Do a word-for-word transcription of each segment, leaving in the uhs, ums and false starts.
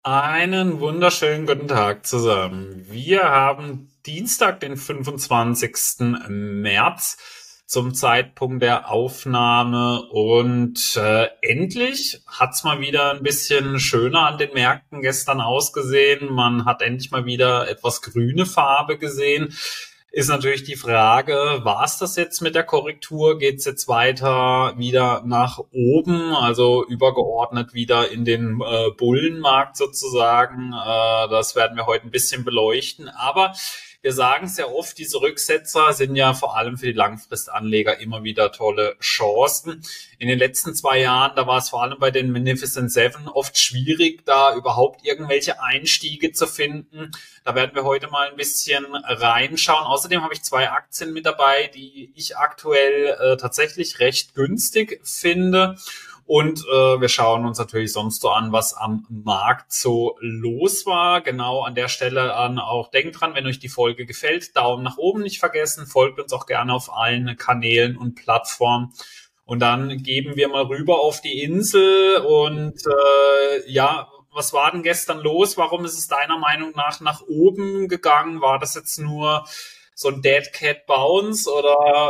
Einen wunderschönen guten Tag zusammen. Wir haben Dienstag, den fünfundzwanzigsten März zum Zeitpunkt der Aufnahme und äh, endlich hat's mal wieder ein bisschen schöner an den Märkten gestern ausgesehen. Man hat endlich mal wieder etwas grüne Farbe gesehen. Ist natürlich die Frage, war es das jetzt mit der Korrektur? Geht es jetzt weiter wieder nach oben, also übergeordnet wieder in den äh, Bullenmarkt sozusagen? Äh, das werden wir heute ein bisschen beleuchten. Aber wir sagen es ja oft, diese Rücksetzer sind ja vor allem für die Langfristanleger immer wieder tolle Chancen. In den letzten zwei Jahren, da war es vor allem bei den Magnificent Seven oft schwierig, da überhaupt irgendwelche Einstiege zu finden. Da werden wir heute mal ein bisschen reinschauen. Außerdem habe ich zwei Aktien mit dabei, die ich aktuell äh, tatsächlich recht günstig finde. Und äh, wir schauen uns natürlich sonst so an, was am Markt so los war. Genau an der Stelle an auch denkt dran, wenn euch die Folge gefällt, Daumen nach oben nicht vergessen. Folgt uns auch gerne auf allen Kanälen und Plattformen. Und dann geben wir mal rüber auf die Insel. Und äh, ja, was war denn gestern los? Warum ist es deiner Meinung nach nach oben gegangen? War das jetzt nur so ein Dead Cat Bounce oder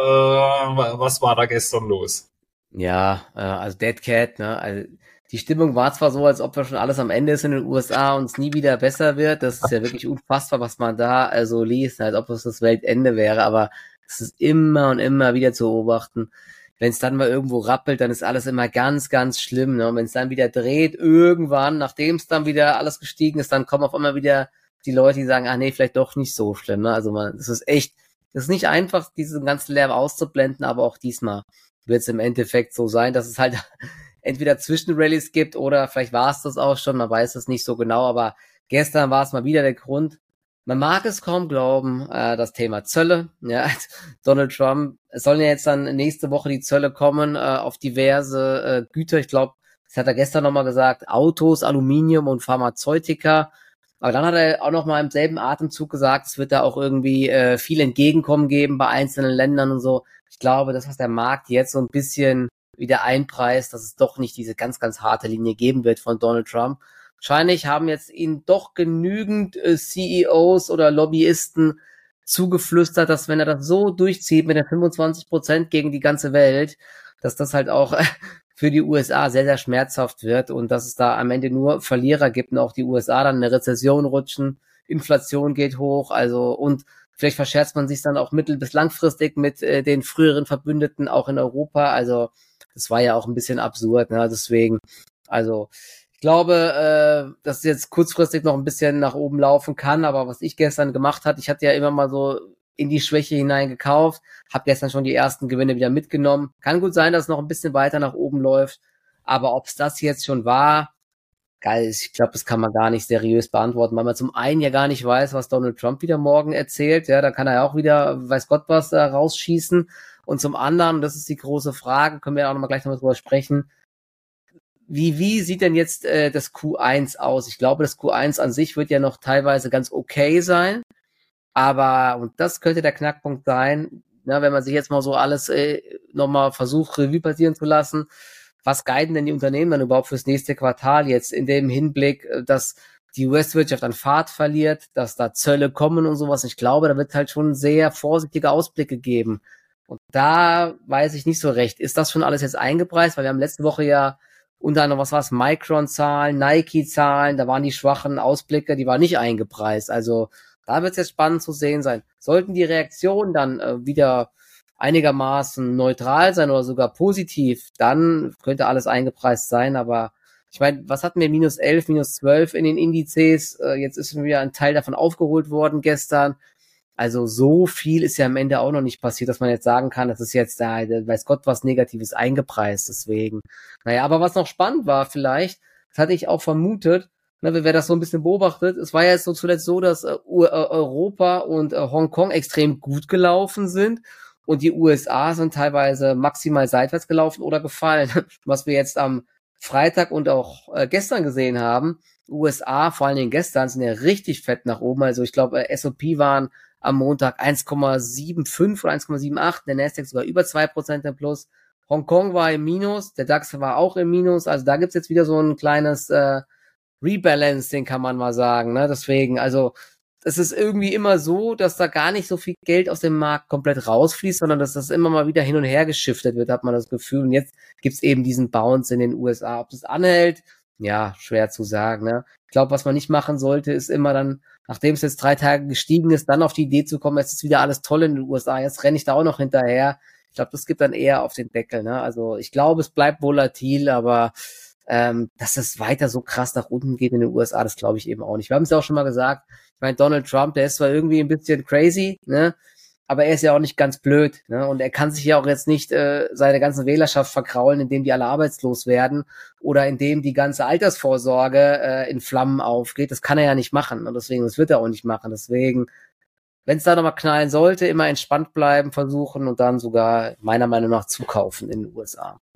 äh, was war da gestern los? Ja, äh, also Dead Cat, ne? Also die Stimmung war zwar so, als ob wir schon alles am Ende ist in den U S A und es nie wieder besser wird. Das ist ja wirklich unfassbar, was man da also liest, als ob es das Weltende wäre, aber es ist immer und immer wieder zu beobachten. Wenn es dann mal irgendwo rappelt, dann ist alles immer ganz, ganz schlimm. Ne? Und wenn es dann wieder dreht, irgendwann, nachdem es dann wieder alles gestiegen ist, dann kommen auf einmal wieder die Leute, die sagen, ah nee, vielleicht doch nicht so schlimm. Ne? Also man, es ist echt, es ist nicht einfach, diesen ganzen Lärm auszublenden, aber auch diesmal wird es im Endeffekt so sein, dass es halt entweder Zwischenrallies gibt oder vielleicht war es das auch schon, man weiß es nicht so genau, aber gestern war es mal wieder der Grund. Man mag es kaum glauben, äh, das Thema Zölle, ja, Donald Trump, es sollen ja jetzt dann nächste Woche die Zölle kommen äh, auf diverse äh, Güter, ich glaube, das hat er gestern nochmal gesagt, Autos, Aluminium und Pharmazeutika, aber dann hat er auch nochmal im selben Atemzug gesagt, es wird da auch irgendwie äh, viel Entgegenkommen geben bei einzelnen Ländern und so. Ich glaube, das, was der Markt jetzt so ein bisschen wieder einpreist, dass es doch nicht diese ganz, ganz harte Linie geben wird von Donald Trump. Wahrscheinlich haben jetzt ihnen doch genügend äh, C E Os oder Lobbyisten zugeflüstert, dass wenn er das so durchzieht mit den fünfundzwanzig Prozent gegen die ganze Welt, dass das halt auch äh, für die U S A sehr, sehr schmerzhaft wird und dass es da am Ende nur Verlierer gibt und auch die U S A dann in eine Rezession rutschen, Inflation geht hoch, also und vielleicht verscherzt man sich dann auch mittel- bis langfristig mit äh, den früheren Verbündeten auch in Europa. Also das war ja auch ein bisschen absurd. Ne? Deswegen, also ich glaube, äh, dass es jetzt kurzfristig noch ein bisschen nach oben laufen kann. Aber was ich gestern gemacht hatte, ich hatte ja immer mal so in die Schwäche hinein gekauft, habe gestern schon die ersten Gewinne wieder mitgenommen. Kann gut sein, dass es noch ein bisschen weiter nach oben läuft. Aber ob es das jetzt schon war, geil, ich glaube, das kann man gar nicht seriös beantworten, weil man zum einen ja gar nicht weiß, was Donald Trump wieder morgen erzählt. Ja, da kann er ja auch wieder, weiß Gott was, da rausschießen. Und zum anderen, das ist die große Frage, können wir ja auch nochmal gleich nochmal drüber sprechen, wie, wie sieht denn jetzt äh, das Q eins aus? Ich glaube, das Q eins an sich wird ja noch teilweise ganz okay sein, aber, und das könnte der Knackpunkt sein, na, wenn man sich jetzt mal so alles äh, nochmal versucht, Revue passieren zu lassen, was guiden denn die Unternehmen dann überhaupt fürs nächste Quartal jetzt in dem Hinblick, dass die U S-Wirtschaft an Fahrt verliert, dass da Zölle kommen und sowas. Ich glaube, da wird halt schon sehr vorsichtige Ausblicke geben. Und da weiß ich nicht so recht. Ist das schon alles jetzt eingepreist? Weil wir haben letzte Woche ja unter anderem, was war es, Micron-Zahlen, Nike-Zahlen, da waren die schwachen Ausblicke, die waren nicht eingepreist. Also da wird es jetzt spannend zu sehen sein. Sollten die Reaktionen dann äh, wieder einigermaßen neutral sein oder sogar positiv, dann könnte alles eingepreist sein, aber ich meine, was hatten wir, minus elf, minus zwölf in den Indizes, äh, jetzt ist wieder ein Teil davon aufgeholt worden gestern, also so viel ist ja am Ende auch noch nicht passiert, dass man jetzt sagen kann, das ist jetzt da, weiß Gott was Negatives eingepreist, deswegen, naja, aber was noch spannend war vielleicht, das hatte ich auch vermutet, ne, wer das so ein bisschen beobachtet, es war ja jetzt so zuletzt so, dass äh, Europa und äh, Hongkong extrem gut gelaufen sind, und die U S A sind teilweise maximal seitwärts gelaufen oder gefallen. Was wir jetzt am Freitag und auch äh, gestern gesehen haben, U S A, vor allen Dingen gestern, sind ja richtig fett nach oben. Also ich glaube, äh, S und P waren am Montag eins Komma fünfundsiebzig oder eins Komma achtundsiebzig, der Nasdaq sogar über zwei Prozent im Plus. Hongkong war im Minus, der DAX war auch im Minus. Also da gibt's jetzt wieder so ein kleines äh, Rebalancing, kann man mal sagen, ne? Deswegen, also es ist irgendwie immer so, dass da gar nicht so viel Geld aus dem Markt komplett rausfließt, sondern dass das immer mal wieder hin und her geschiftet wird, hat man das Gefühl. Und jetzt gibt's eben diesen Bounce in den U S A. Ob das anhält, ja, schwer zu sagen, ne? Ich glaube, was man nicht machen sollte, ist immer dann, nachdem es jetzt drei Tage gestiegen ist, dann auf die Idee zu kommen, es ist wieder alles toll in den U S A, jetzt renne ich da auch noch hinterher. Ich glaube, das gibt dann eher auf den Deckel, ne? Also ich glaube, es bleibt volatil, aber ähm, dass es weiter so krass nach unten geht in den U S A, das glaube ich eben auch nicht. Wir haben es ja auch schon mal gesagt, ich meine, Donald Trump, der ist zwar irgendwie ein bisschen crazy, ne, aber er ist ja auch nicht ganz blöd, ne, und er kann sich ja auch jetzt nicht äh, seine ganze Wählerschaft verkraulen, indem die alle arbeitslos werden oder indem die ganze Altersvorsorge äh, in Flammen aufgeht. Das kann er ja nicht machen und deswegen, das wird er auch nicht machen. Deswegen, wenn es da nochmal knallen sollte, immer entspannt bleiben, versuchen und dann sogar meiner Meinung nach zukaufen in den U S A.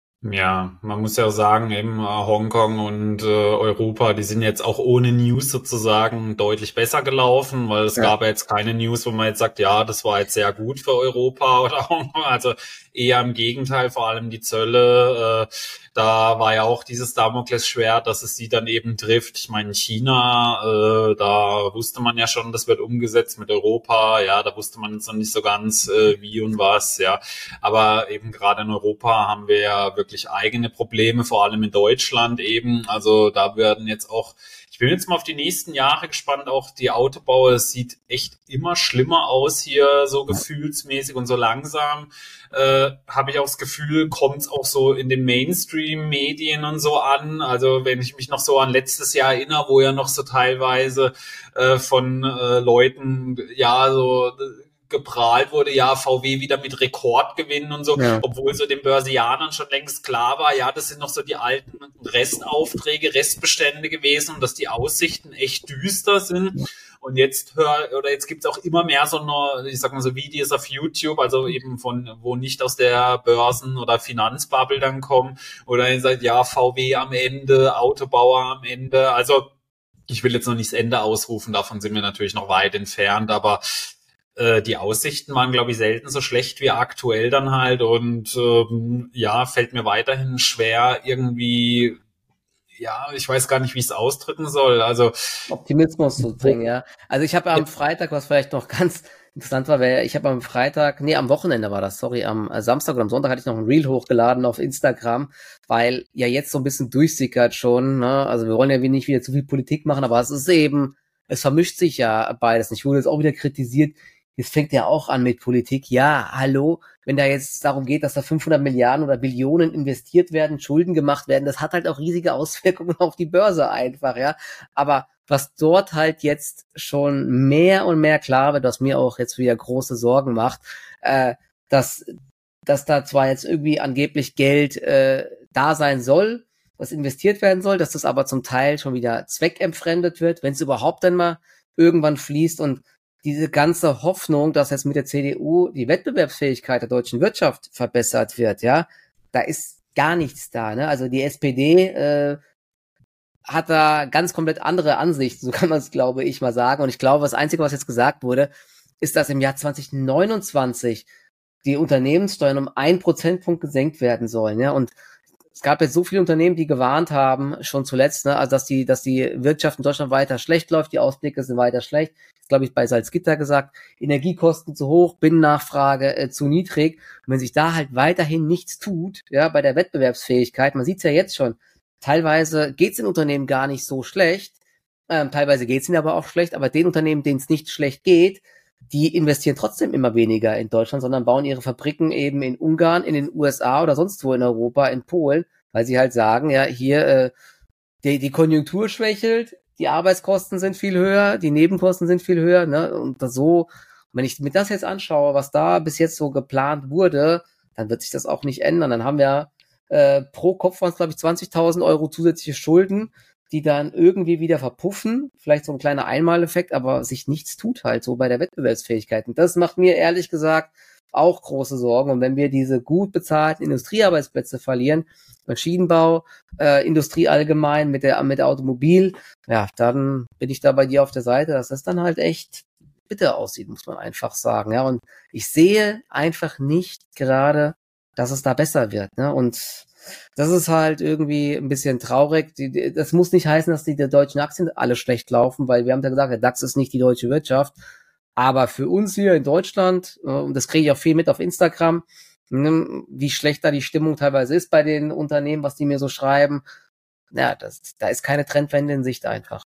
Ja, man muss ja auch sagen, eben äh, Hongkong und äh, Europa, die sind jetzt auch ohne News sozusagen deutlich besser gelaufen, weil es Ja. gab ja jetzt keine News, wo man jetzt sagt, ja, das war jetzt sehr gut für Europa oder Hongkong. Also eher im Gegenteil, vor allem die Zölle. Äh, da war ja auch dieses Damoklesschwert, dass es sie dann eben trifft. Ich meine, China, äh, da wusste man ja schon, das wird umgesetzt mit Europa. Ja, da wusste man jetzt noch nicht so ganz, äh, wie und was. Ja, aber eben gerade in Europa haben wir ja wirklich eigene Probleme, vor allem in Deutschland eben. Also da werden jetzt auch, ich bin jetzt mal auf die nächsten Jahre gespannt, auch die Autobauer, es sieht echt immer schlimmer aus hier, so gefühlsmäßig und so langsam. Äh, habe ich auch das Gefühl, kommt es auch so in den Mainstream-Medien und so an. Also wenn ich mich noch so an letztes Jahr erinnere, wo ja noch so teilweise äh, von äh, Leuten, ja, so geprahlt wurde, ja, V W wieder mit Rekordgewinnen und so, ja. Obwohl so den Börsianern schon längst klar war, ja, das sind noch so die alten Restaufträge, Restbestände gewesen und dass die Aussichten echt düster sind. Und jetzt hör, oder jetzt gibt's auch immer mehr so eine, ich sag mal so Videos auf YouTube, also eben von, wo nicht aus der Börsen- oder Finanzbubble dann kommen, oder ihr sagt, ja, V W am Ende, Autobauer am Ende, also ich will jetzt noch nicht das Ende ausrufen, davon sind wir natürlich noch weit entfernt, aber äh, die Aussichten waren, glaube ich, selten so schlecht wie aktuell dann halt und ähm, ja, fällt mir weiterhin schwer irgendwie, ja, ich weiß gar nicht, wie ich es ausdrücken soll. Also Optimismus zu bringen, ja. Also ich habe am Freitag, was vielleicht noch ganz interessant war, weil ich habe am Freitag, nee, am Wochenende war das, sorry, am Samstag oder am Sonntag hatte ich noch ein Reel hochgeladen auf Instagram, weil ja jetzt so ein bisschen durchsickert schon, ne? Also wir wollen ja nicht wieder zu viel Politik machen, aber es ist eben, es vermischt sich ja beides. Ich wurde jetzt auch wieder kritisiert, jetzt fängt ja auch an mit Politik. Ja, hallo, wenn da jetzt darum geht, dass da fünfhundert Milliarden oder Billionen investiert werden, Schulden gemacht werden, das hat halt auch riesige Auswirkungen auf die Börse einfach, ja. Aber was dort halt jetzt schon mehr und mehr klar wird, was mir auch jetzt wieder große Sorgen macht, äh, dass, dass da zwar jetzt irgendwie angeblich Geld äh, da sein soll, was investiert werden soll, dass das aber zum Teil schon wieder zweckentfremdet wird, wenn es überhaupt dann mal irgendwann fließt und diese ganze Hoffnung, dass jetzt mit der C D U die Wettbewerbsfähigkeit der deutschen Wirtschaft verbessert wird, ja, da ist gar nichts da, ne? Also die S P D äh, hat da ganz komplett andere Ansichten, so kann man es, glaube ich, mal sagen. Und ich glaube, das Einzige, was jetzt gesagt wurde, ist, dass im Jahr zwanzig neunundzwanzig die Unternehmenssteuern um ein Prozentpunkt gesenkt werden sollen, ja, und es gab jetzt so viele Unternehmen, die gewarnt haben, schon zuletzt, ne, also dass die, dass die Wirtschaft in Deutschland weiter schlecht läuft, die Ausblicke sind weiter schlecht. Das glaube ich bei Salzgitter gesagt, Energiekosten zu hoch, Binnennachfrage äh, zu niedrig. Und wenn sich da halt weiterhin nichts tut, ja, bei der Wettbewerbsfähigkeit, man sieht es ja jetzt schon, teilweise geht es den Unternehmen gar nicht so schlecht, ähm, teilweise geht es ihnen aber auch schlecht, aber den Unternehmen, denen es nicht schlecht geht, die investieren trotzdem immer weniger in Deutschland, sondern bauen ihre Fabriken eben in Ungarn, in den U S A oder sonst wo in Europa, in Polen, weil sie halt sagen, ja, hier äh, die, die Konjunktur schwächelt, die Arbeitskosten sind viel höher, die Nebenkosten sind viel höher, ne? Und das so, wenn ich mir das jetzt anschaue, was da bis jetzt so geplant wurde, dann wird sich das auch nicht ändern. Dann haben wir äh, pro Kopf waren es, glaube ich, zwanzigtausend Euro zusätzliche Schulden, die dann irgendwie wieder verpuffen, vielleicht so ein kleiner Einmaleffekt, aber sich nichts tut halt so bei der Wettbewerbsfähigkeit. Und das macht mir ehrlich gesagt auch große Sorgen. Und wenn wir diese gut bezahlten Industriearbeitsplätze verlieren, Maschinenbau, äh, Industrie allgemein, mit der mit der Automobil, ja, dann bin ich da bei dir auf der Seite, dass das dann halt echt bitter aussieht, muss man einfach sagen. Ja, und ich sehe einfach nicht gerade dass es da besser wird, ne? Und das ist halt irgendwie ein bisschen traurig. Die, die, das muss nicht heißen, dass die, die deutschen Aktien alle schlecht laufen, weil wir haben ja gesagt, der DAX ist nicht die deutsche Wirtschaft. Aber für uns hier in Deutschland, und das kriege ich auch viel mit auf Instagram, wie schlecht da die Stimmung teilweise ist bei den Unternehmen, was die mir so schreiben. Ja, das, da ist keine Trendwende in Sicht einfach.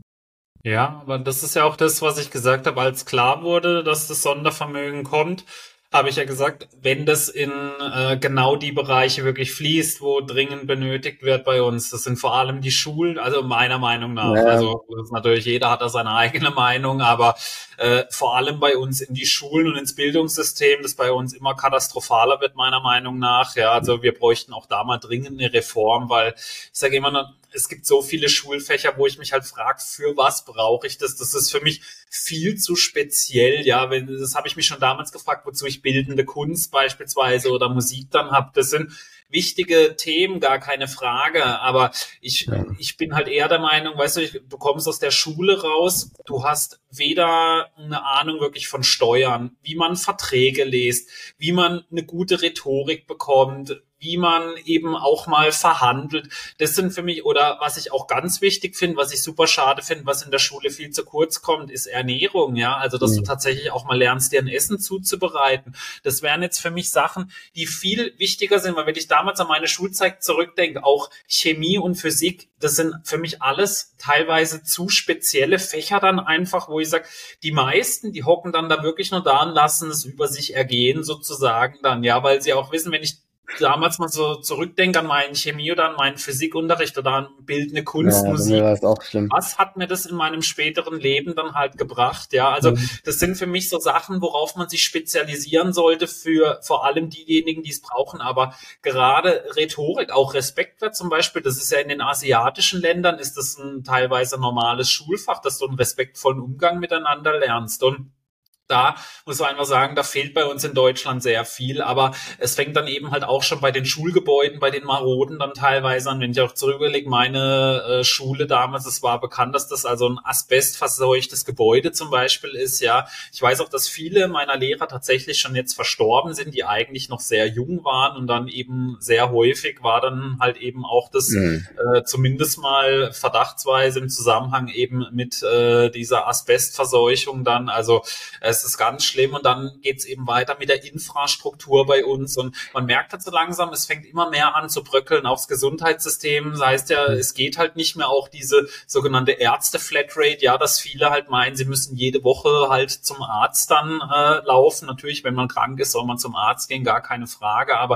Ja, aber das ist ja auch das, was ich gesagt habe, als klar wurde, dass das Sondervermögen kommt, habe ich ja gesagt, wenn das in äh, genau die Bereiche wirklich fließt, wo dringend benötigt wird bei uns, das sind vor allem die Schulen, also meiner Meinung nach, ja. Also das ist natürlich, jeder hat da seine eigene Meinung, aber äh, vor allem bei uns in die Schulen und ins Bildungssystem, das bei uns immer katastrophaler wird, meiner Meinung nach. Ja, also wir bräuchten auch da mal dringend eine Reform, weil ich sage immer, es gibt so viele Schulfächer, wo ich mich halt frage, für was brauche ich das? Das ist für mich viel zu speziell, ja, wenn, das habe ich mich schon damals gefragt, wozu ich bildende Kunst beispielsweise oder Musik dann habe. Das sind wichtige Themen, gar keine Frage, aber ich, ja. ich bin halt eher der Meinung, weißt du, du kommst aus der Schule raus, du hast weder eine Ahnung wirklich von Steuern, wie man Verträge liest, wie man eine gute Rhetorik bekommt, wie man eben auch mal verhandelt. Das sind für mich, oder was ich auch ganz wichtig finde, was ich super schade finde, was in der Schule viel zu kurz kommt, ist Ernährung, ja, also dass mhm. du tatsächlich auch mal lernst, dir ein Essen zuzubereiten. Das wären jetzt für mich Sachen, die viel wichtiger sind, weil wenn ich damals an meine Schulzeit zurückdenke, auch Chemie und Physik, das sind für mich alles teilweise zu spezielle Fächer dann einfach, wo ich sage, die meisten, die hocken dann da wirklich nur da und lassen es über sich ergehen sozusagen dann, ja, weil sie auch wissen, wenn ich damals mal so zurückdenke an meinen Chemie oder an meinen Physikunterricht oder an bildende Kunst, ja, Musik. Das auch schlimm. Was hat mir das in meinem späteren Leben dann halt gebracht? Ja, also mhm. das sind für mich so Sachen, worauf man sich spezialisieren sollte für vor allem diejenigen, die es brauchen. Aber gerade Rhetorik, auch Respektwert zum Beispiel, das ist ja in den asiatischen Ländern, ist das ein teilweise normales Schulfach, dass du einen respektvollen Umgang miteinander lernst. Und da muss man einfach sagen, da fehlt bei uns in Deutschland sehr viel, aber es fängt dann eben halt auch schon bei den Schulgebäuden, bei den Maroden dann teilweise an. Wenn ich auch zurücklege, meine äh, Schule damals, es war bekannt, dass das also ein asbestverseuchtes Gebäude zum Beispiel ist, ja. Ich weiß auch, dass viele meiner Lehrer tatsächlich schon jetzt verstorben sind, die eigentlich noch sehr jung waren und dann eben sehr häufig war dann halt eben auch das mhm. äh, zumindest mal verdachtsweise im Zusammenhang eben mit äh, dieser Asbestverseuchung dann, also es ist ganz schlimm und dann geht's eben weiter mit der Infrastruktur bei uns und man merkt halt so langsam, es fängt immer mehr an zu bröckeln, auch das Gesundheitssystem, das heißt ja, es geht halt nicht mehr auch diese sogenannte Ärzte-Flatrate, ja, dass viele halt meinen, sie müssen jede Woche halt zum Arzt dann äh, laufen, natürlich, wenn man krank ist, soll man zum Arzt gehen, gar keine Frage, aber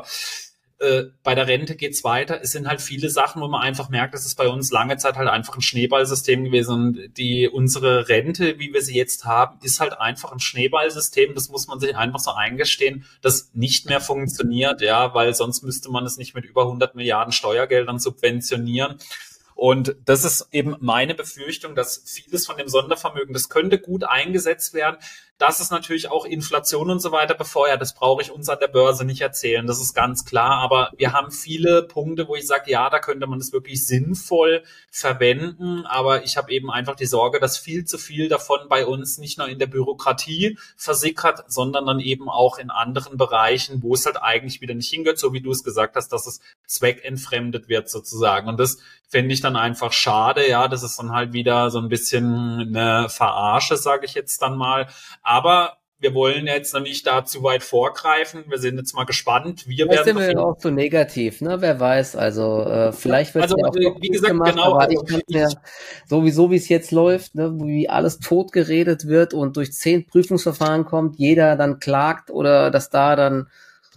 Äh, bei der Rente geht's weiter. Es sind halt viele Sachen, wo man einfach merkt, es ist bei uns lange Zeit halt einfach ein Schneeballsystem gewesen und die, unsere Rente, wie wir sie jetzt haben, ist halt einfach ein Schneeballsystem. Das muss man sich einfach so eingestehen, das nicht mehr funktioniert, ja, weil sonst müsste man es nicht mit über hundert Milliarden Steuergeldern subventionieren. Und das ist eben meine Befürchtung, dass vieles von dem Sondervermögen, das könnte gut eingesetzt werden. Dass es natürlich auch Inflation und so weiter befeuert, das brauche ich uns an der Börse nicht erzählen, das ist ganz klar. Aber wir haben viele Punkte, wo ich sage, ja, da könnte man das wirklich sinnvoll verwenden. Aber ich habe eben einfach die Sorge, dass viel zu viel davon bei uns nicht nur in der Bürokratie versickert, sondern dann eben auch in anderen Bereichen, wo es halt eigentlich wieder nicht hingehört, so wie du es gesagt hast, dass es zweckentfremdet wird sozusagen. Und das fände ich dann einfach schade, ja, das ist dann halt wieder so ein bisschen eine Verarsche, sage ich jetzt dann mal. Aber wir wollen jetzt noch nicht da zu weit vorgreifen. Wir sind jetzt mal gespannt. Wir vielleicht werden sind wir auch zu negativ, ne? Wer weiß. Also äh, vielleicht wird es also, ja auch wie gesagt, gemacht, genau. Aber Also, ich kann mir sowieso, wie es jetzt läuft, ne, wie alles tot geredet wird und durch zehn Prüfungsverfahren kommt, jeder dann klagt oder dass da dann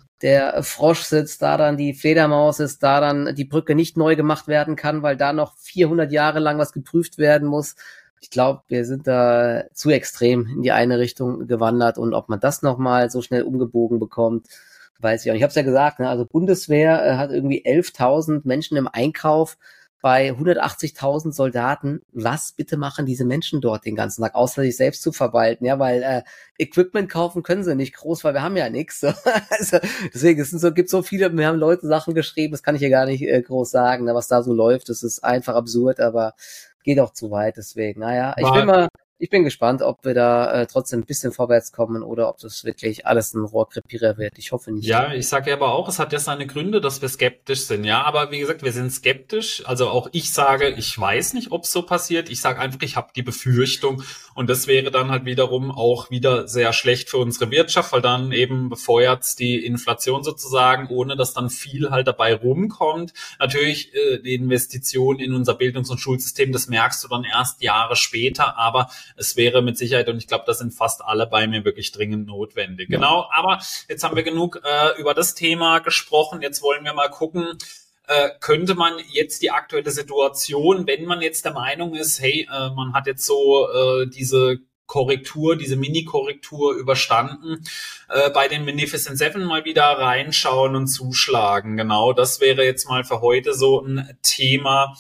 der Frosch sitzt, da dann die Fledermaus ist, da dann die Brücke nicht neu gemacht werden kann, weil da noch vierhundert Jahre lang was geprüft werden muss. Ich glaube, wir sind da zu extrem in die eine Richtung gewandert und ob man das nochmal so schnell umgebogen bekommt, weiß ich auch. Ich habe es ja gesagt, ne, also Bundeswehr äh, hat irgendwie elftausend Menschen im Einkauf bei hundertachtzigtausend Soldaten. Was bitte machen diese Menschen dort den ganzen Tag, außer sich selbst zu verwalten? Ja, weil äh, Equipment kaufen können sie nicht groß, weil wir haben ja nichts. Also, deswegen, es sind so, gibt so viele, wir haben Leute Sachen geschrieben, das kann ich ja gar nicht äh, groß sagen, ne, was da so läuft. Das ist einfach absurd, aber geht auch zu weit, deswegen, naja, ich bin mal ich bin gespannt, ob wir da äh, trotzdem ein bisschen vorwärts kommen oder ob das wirklich alles ein Rohrkrepierer wird. Ich hoffe nicht. Ja, ich sage ja aber auch, es hat ja seine Gründe, dass wir skeptisch sind. Ja, aber wie gesagt, wir sind skeptisch. Also auch ich sage, ich weiß nicht, ob es so passiert. Ich sage einfach, ich habe die Befürchtung. Und das wäre dann halt wiederum auch wieder sehr schlecht für unsere Wirtschaft, weil dann eben befeuert die Inflation sozusagen, ohne dass dann viel halt dabei rumkommt. Natürlich äh, die Investition in unser Bildungs- und Schulsystem, das merkst du dann erst Jahre später. Aber es wäre mit Sicherheit, und ich glaube, da sind fast alle bei mir wirklich dringend notwendig. Ja. Genau, aber jetzt haben wir genug äh, über das Thema gesprochen. Jetzt wollen wir mal gucken, äh, könnte man jetzt die aktuelle Situation, wenn man jetzt der Meinung ist, hey, äh, man hat jetzt so äh, diese Korrektur, diese Mini-Korrektur überstanden, äh, bei den Magnificent Seven mal wieder reinschauen und zuschlagen. Genau, das wäre jetzt mal für heute so ein Thema.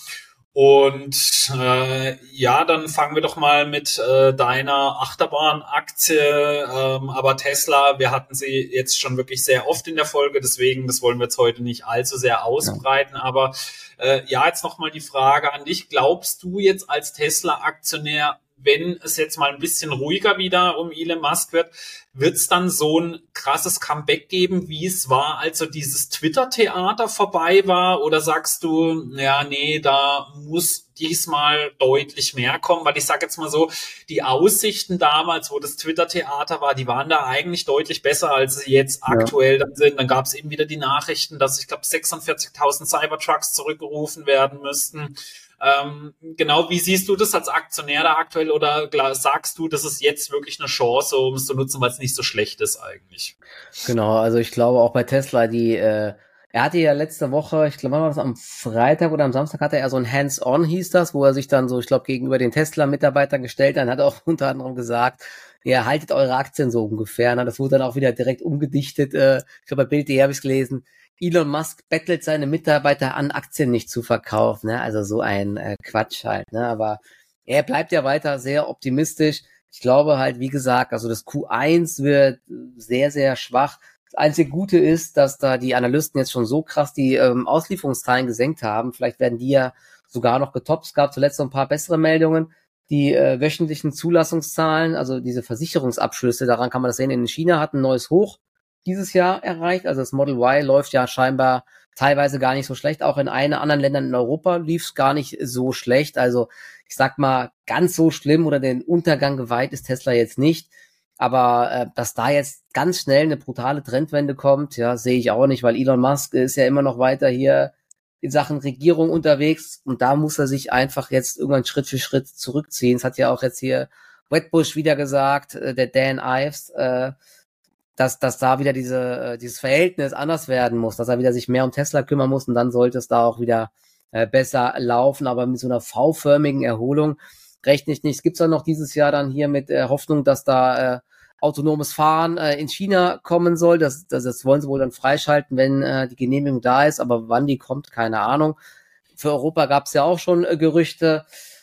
Und äh, ja, dann fangen wir doch mal mit äh, deiner Achterbahn-Aktie, ähm, aber Tesla, wir hatten sie jetzt schon wirklich sehr oft in der Folge, deswegen, das wollen wir jetzt heute nicht allzu sehr ausbreiten, ja. aber äh, ja, jetzt nochmal die Frage an dich, glaubst du jetzt als Tesla-Aktionär, wenn es jetzt mal ein bisschen ruhiger wieder um Elon Musk wird, wird es dann so ein krasses Comeback geben, wie es war, als so dieses Twitter-Theater vorbei war? Oder sagst du, ja, nee, da muss diesmal deutlich mehr kommen? Weil ich sage jetzt mal so, die Aussichten damals, wo das Twitter-Theater war, die waren da eigentlich deutlich besser, als sie jetzt ja. aktuell dann sind. Dann gab es eben wieder die Nachrichten, dass, ich glaube, sechsundvierzigtausend Cybertrucks zurückgerufen werden müssten. Ähm, genau, wie siehst du das als Aktionär da aktuell oder sagst du, das ist jetzt wirklich eine Chance, um es zu nutzen, weil es nicht so schlecht ist eigentlich? Genau, also ich glaube auch bei Tesla, die, äh, er hatte ja letzte Woche, ich glaube, war das am Freitag oder am Samstag, hatte er so ein Hands-on, hieß das, wo er sich dann so, ich glaube, gegenüber den Tesla-Mitarbeitern gestellt hat, hat auch unter anderem gesagt, ja, haltet eure Aktien so ungefähr. Na, das wurde dann auch wieder direkt umgedichtet, äh, ich glaube, bei Bild punkt de habe ich es gelesen. Elon Musk bettelt seine Mitarbeiter an, Aktien nicht zu verkaufen, ne? Also so ein äh, Quatsch halt, ne? Aber er bleibt ja weiter sehr optimistisch. Ich glaube halt, wie gesagt, also das Q eins wird sehr, sehr schwach. Das einzige Gute ist, dass da die Analysten jetzt schon so krass die ähm, Auslieferungszahlen gesenkt haben. Vielleicht werden die ja sogar noch getoppt. Es gab zuletzt so ein paar bessere Meldungen. Die äh, wöchentlichen Zulassungszahlen, also diese Versicherungsabschlüsse, daran kann man das sehen, in China hat ein neues Hoch dieses Jahr erreicht. Also das Model Y läuft ja scheinbar teilweise gar nicht so schlecht. Auch in einen anderen Ländern in Europa lief es gar nicht so schlecht. Also ich sag mal, ganz so schlimm oder den Untergang geweiht ist Tesla jetzt nicht. Aber äh, dass da jetzt ganz schnell eine brutale Trendwende kommt, ja, sehe ich auch nicht, weil Elon Musk ist ja immer noch weiter hier in Sachen Regierung unterwegs und da muss er sich einfach jetzt irgendwann Schritt für Schritt zurückziehen. Das hat ja auch jetzt hier Wedbush wieder gesagt, äh, der Dan Ives, äh, dass, dass da wieder diese, dieses Verhältnis anders werden muss, dass er wieder sich mehr um Tesla kümmern muss und dann sollte es da auch wieder äh, besser laufen, aber mit so einer V-förmigen Erholung rechne ich nicht. Es gibt auch noch dieses Jahr dann hier mit der Hoffnung, dass da äh, autonomes Fahren äh, in China kommen soll. Das, das, das wollen sie wohl dann freischalten, wenn äh, die Genehmigung da ist, aber wann die kommt, keine Ahnung. Für Europa gab es ja auch schon äh, Gerüchte.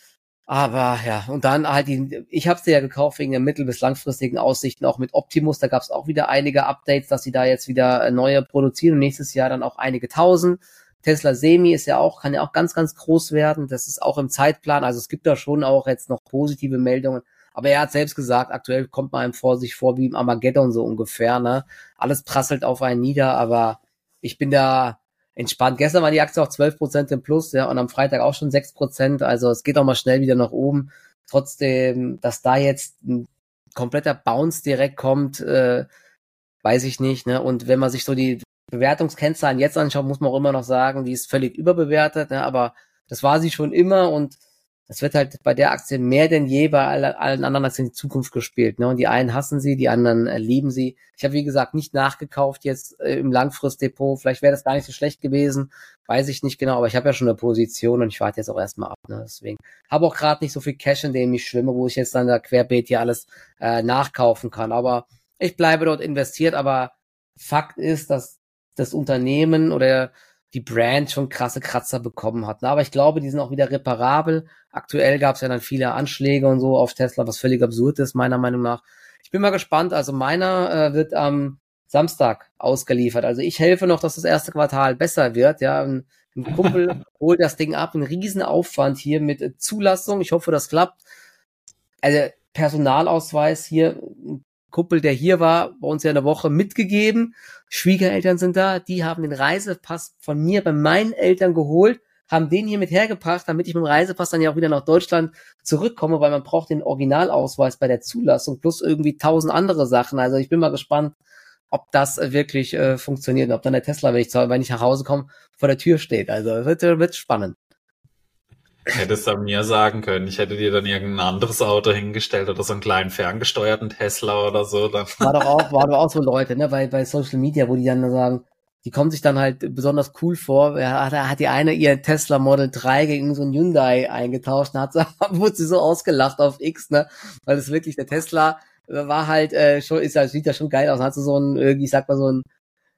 Aber ja, und dann halt die, ich habe sie ja gekauft wegen der mittel- bis langfristigen Aussichten, auch mit Optimus, da gab es auch wieder einige Updates, dass sie da jetzt wieder neue produzieren und nächstes Jahr dann auch einige tausend. Tesla Semi ist ja auch, kann ja auch ganz, ganz groß werden, das ist auch im Zeitplan, also es gibt da schon auch jetzt noch positive Meldungen, aber er hat selbst gesagt, aktuell kommt man einem vor sich vor wie im Armageddon so ungefähr, ne, alles prasselt auf einen nieder, aber ich bin da entspannt. Gestern war die Aktie auch zwölf Prozent im Plus, ja, und am Freitag auch schon sechs Prozent. Also es geht auch mal schnell wieder nach oben. Trotzdem, dass da jetzt ein kompletter Bounce direkt kommt, äh, weiß ich nicht, ne. Und wenn man sich so die Bewertungskennzahlen jetzt anschaut, muss man auch immer noch sagen, die ist völlig überbewertet, ne. Aber das war sie schon immer und das wird halt bei der Aktie mehr denn je bei alle, allen anderen als in die Zukunft gespielt, ne? Und die einen hassen sie, die anderen äh, lieben sie. Ich habe, wie gesagt, nicht nachgekauft jetzt äh, im Langfristdepot. Vielleicht wäre das gar nicht so schlecht gewesen. Weiß ich nicht genau, aber ich habe ja schon eine Position und ich warte jetzt auch erstmal ab, ne? Deswegen habe auch gerade nicht so viel Cash, in dem ich schwimme, wo ich jetzt dann da querbeet hier alles äh, nachkaufen kann. Aber ich bleibe dort investiert, aber Fakt ist, dass das Unternehmen oder die Brand schon krasse Kratzer bekommen hat. Aber ich glaube, die sind auch wieder reparabel. Aktuell gab es ja dann viele Anschläge und so auf Tesla, was völlig absurd ist, meiner Meinung nach. Ich bin mal gespannt. Also meiner äh, wird am Samstag ausgeliefert. Also ich helfe noch, dass das erste Quartal besser wird. Ja, ein, ein Kumpel holt das Ding ab. Ein Riesenaufwand hier mit Zulassung. Ich hoffe, das klappt. Also Personalausweis hier, ein Kumpel, der hier war, bei uns ja eine Woche mitgegeben. Schwiegereltern sind da, die haben den Reisepass von mir bei meinen Eltern geholt, haben den hier mit hergebracht, damit ich mit dem Reisepass dann ja auch wieder nach Deutschland zurückkomme, weil man braucht den Originalausweis bei der Zulassung plus irgendwie tausend andere Sachen. Also ich bin mal gespannt, ob das wirklich äh, funktioniert, ob dann der Tesla, wenn ich, wenn ich nach Hause komme, vor der Tür steht. Also wird, wird spannend. Hättest du mir sagen können, ich hätte dir dann irgendein anderes Auto hingestellt oder so einen kleinen ferngesteuerten Tesla oder so. Dann. War doch auch, war doch auch so Leute, ne, bei, bei Social Media, wo die dann sagen, die kommen sich dann halt besonders cool vor. Da hat, hat die eine ihr Tesla Model drei gegen so ein Hyundai eingetauscht und hat, wurde sie so ausgelacht auf X, ne, weil es wirklich der Tesla war halt äh, schon, ist ja, sieht ja schon geil aus, hat so so ein, irgendwie, ich sag mal so ein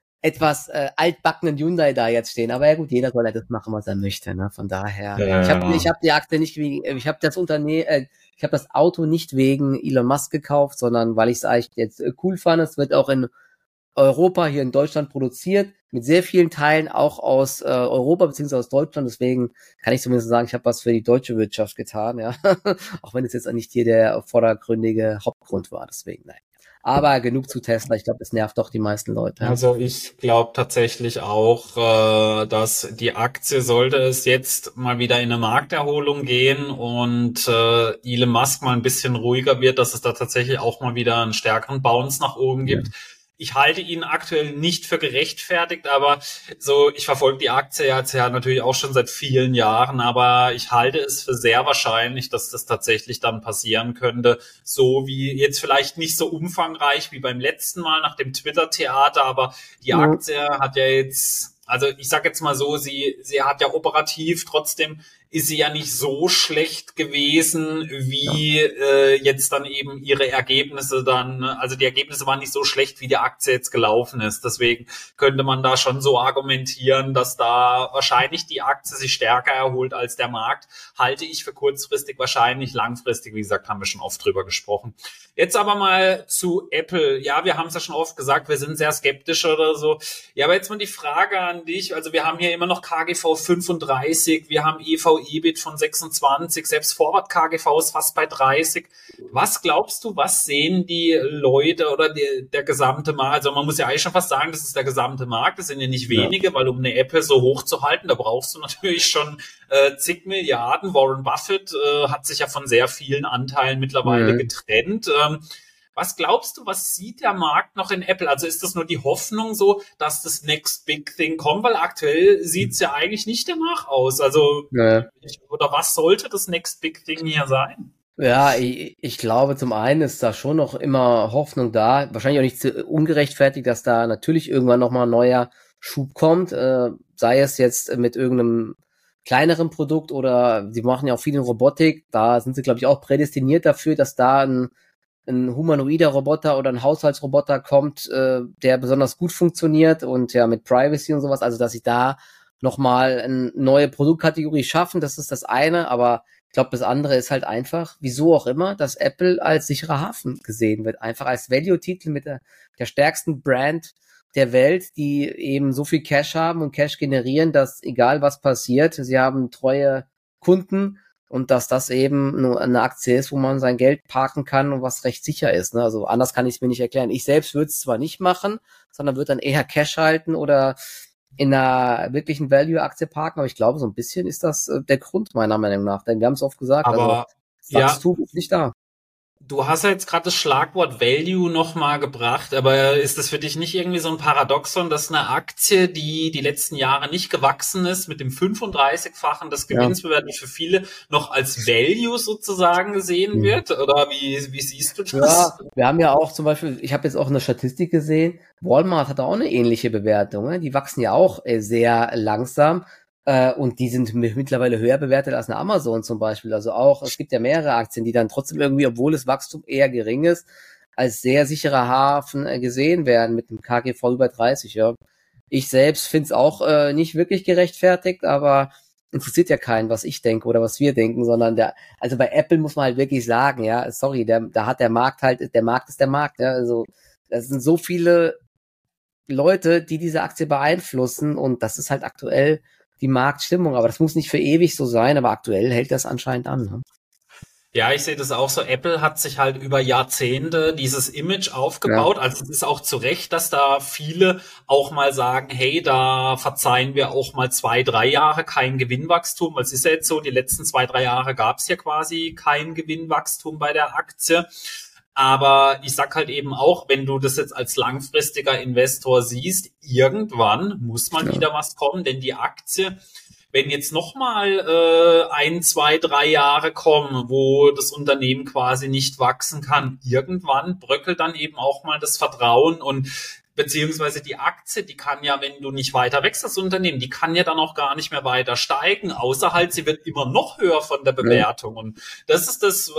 etwas äh, altbackenen Hyundai da jetzt stehen. Aber ja gut, jeder soll ja das machen, was er möchte. Ne? Von daher, ja. ich habe ich hab die Aktie nicht wegen, ich habe das Unternehmen, äh, ich habe das Auto nicht wegen Elon Musk gekauft, sondern weil ich es eigentlich jetzt äh, cool fand. Es wird auch in Europa, hier in Deutschland produziert, mit sehr vielen Teilen auch aus äh, Europa beziehungsweise aus Deutschland. Deswegen kann ich zumindest sagen, ich habe was für die deutsche Wirtschaft getan, ja. Auch wenn es jetzt nicht hier der vordergründige Hauptgrund war. Deswegen, nein. Aber genug zu Tesla. Ich glaube, es nervt doch die meisten Leute. Ja. Also ich glaube tatsächlich auch, äh, dass die Aktie, sollte es jetzt mal wieder in eine Markterholung gehen und äh, Elon Musk mal ein bisschen ruhiger wird, dass es da tatsächlich auch mal wieder einen stärkeren Bounce nach oben gibt. Ja. Ich halte ihn aktuell nicht für gerechtfertigt, aber so, ich verfolge die Aktie jetzt ja natürlich auch schon seit vielen Jahren, aber ich halte es für sehr wahrscheinlich, dass das tatsächlich dann passieren könnte, so wie jetzt vielleicht nicht so umfangreich wie beim letzten Mal nach dem Twitter-Theater, aber die ja. Aktie hat ja jetzt, also ich sag jetzt mal so, sie, sie hat ja operativ trotzdem ist sie ja nicht so schlecht gewesen, wie ja. äh, jetzt dann eben ihre Ergebnisse dann, also die Ergebnisse waren nicht so schlecht, wie die Aktie jetzt gelaufen ist. Deswegen könnte man da schon so argumentieren, dass da wahrscheinlich die Aktie sich stärker erholt als der Markt. Halte ich für kurzfristig, wahrscheinlich langfristig, wie gesagt, haben wir schon oft drüber gesprochen. Jetzt aber mal zu Apple. Ja, wir haben es ja schon oft gesagt, wir sind sehr skeptisch oder so. Ja, aber jetzt mal die Frage an dich. Also wir haben hier immer noch K G V fünfunddreißig, wir haben E V E B I T von sechsundzwanzig, selbst Forward K G V ist fast bei dreißig. Was glaubst du, was sehen die Leute oder die, der gesamte Markt? Also man muss ja eigentlich schon fast sagen, das ist der gesamte Markt, das sind ja nicht wenige, ja. weil um eine Apple so hoch zu halten, da brauchst du natürlich schon äh, zig Milliarden. Warren Buffett äh, hat sich ja von sehr vielen Anteilen mittlerweile mhm. getrennt. Ähm, Was glaubst du, was sieht der Markt noch in Apple? Also ist das nur die Hoffnung so, dass das Next Big Thing kommt? Weil aktuell sieht es ja eigentlich nicht danach aus. Also, ja. ich, oder was sollte das Next Big Thing hier sein? Ja, ich, ich glaube, zum einen ist da schon noch immer Hoffnung da. Wahrscheinlich auch nicht zu ungerechtfertigt, dass da natürlich irgendwann nochmal ein neuer Schub kommt. Äh, sei es jetzt mit irgendeinem kleineren Produkt oder sie machen ja auch viel in Robotik. Da sind sie, glaube ich, auch prädestiniert dafür, dass da ein ein humanoider Roboter oder ein Haushaltsroboter kommt, äh, der besonders gut funktioniert und ja mit Privacy und sowas, also dass sie da nochmal eine neue Produktkategorie schaffen, das ist das eine, aber ich glaube, das andere ist halt einfach, wieso auch immer, dass Apple als sicherer Hafen gesehen wird, einfach als Value-Titel mit der, der stärksten Brand der Welt, die eben so viel Cash haben und Cash generieren, dass egal was passiert, sie haben treue Kunden, und dass das eben nur eine Aktie ist, wo man sein Geld parken kann und was recht sicher ist. Ne? Also anders kann ich es mir nicht erklären. Ich selbst würde es zwar nicht machen, sondern würde dann eher Cash halten oder in einer wirklichen Value-Aktie parken, aber ich glaube, so ein bisschen ist das äh, der Grund meiner Meinung nach. Denn wir haben es oft gesagt, aber also Wachstum ja. ist nicht da. Du hast ja jetzt gerade das Schlagwort Value nochmal gebracht, aber ist das für dich nicht irgendwie so ein Paradoxon, dass eine Aktie, die die letzten Jahre nicht gewachsen ist, mit dem fünfunddreißig-fachen des Gewinns ja. bewertet, für viele noch als Value sozusagen gesehen wird? Oder wie, wie siehst du das? Ja, wir haben ja auch zum Beispiel, ich habe jetzt auch eine Statistik gesehen, Walmart hat auch eine ähnliche Bewertung. Ne? Die wachsen ja auch sehr langsam. Und die sind mittlerweile höher bewertet als eine Amazon zum Beispiel. Also auch, es gibt ja mehrere Aktien, die dann trotzdem irgendwie, obwohl das Wachstum eher gering ist, als sehr sicherer Hafen gesehen werden mit einem K G V über dreißig. Ja. Ich selbst finde es auch äh, nicht wirklich gerechtfertigt, aber interessiert ja keinen, was ich denke oder was wir denken, sondern der, also bei Apple muss man halt wirklich sagen, ja, sorry, der, da hat der Markt halt, der Markt ist der Markt, ja, also das sind so viele Leute, die diese Aktie beeinflussen und das ist halt aktuell die Marktstimmung, aber das muss nicht für ewig so sein, aber aktuell hält das anscheinend an. Ne? Ja, ich sehe das auch so. Apple hat sich halt über Jahrzehnte dieses Image Ja, aufgebaut. Also es ist auch zu Recht, dass da viele auch mal sagen, hey, da verzeihen wir auch mal zwei, drei Jahre kein Gewinnwachstum. Weil es ist ja jetzt so, die letzten zwei, drei Jahre gab es ja quasi kein Gewinnwachstum bei der Aktie. Aber ich sag halt eben auch, wenn du das jetzt als langfristiger Investor siehst, irgendwann muss mal ja. wieder was kommen, denn die Aktie, wenn jetzt nochmal äh, ein, zwei, drei Jahre kommen, wo das Unternehmen quasi nicht wachsen kann, irgendwann bröckelt dann eben auch mal das Vertrauen und beziehungsweise die Aktie, die kann ja, wenn du nicht weiter wächst, das Unternehmen, die kann ja dann auch gar nicht mehr weiter steigen, außer halt, sie wird immer noch höher von der Ja. Bewertung. Und das ist das, äh,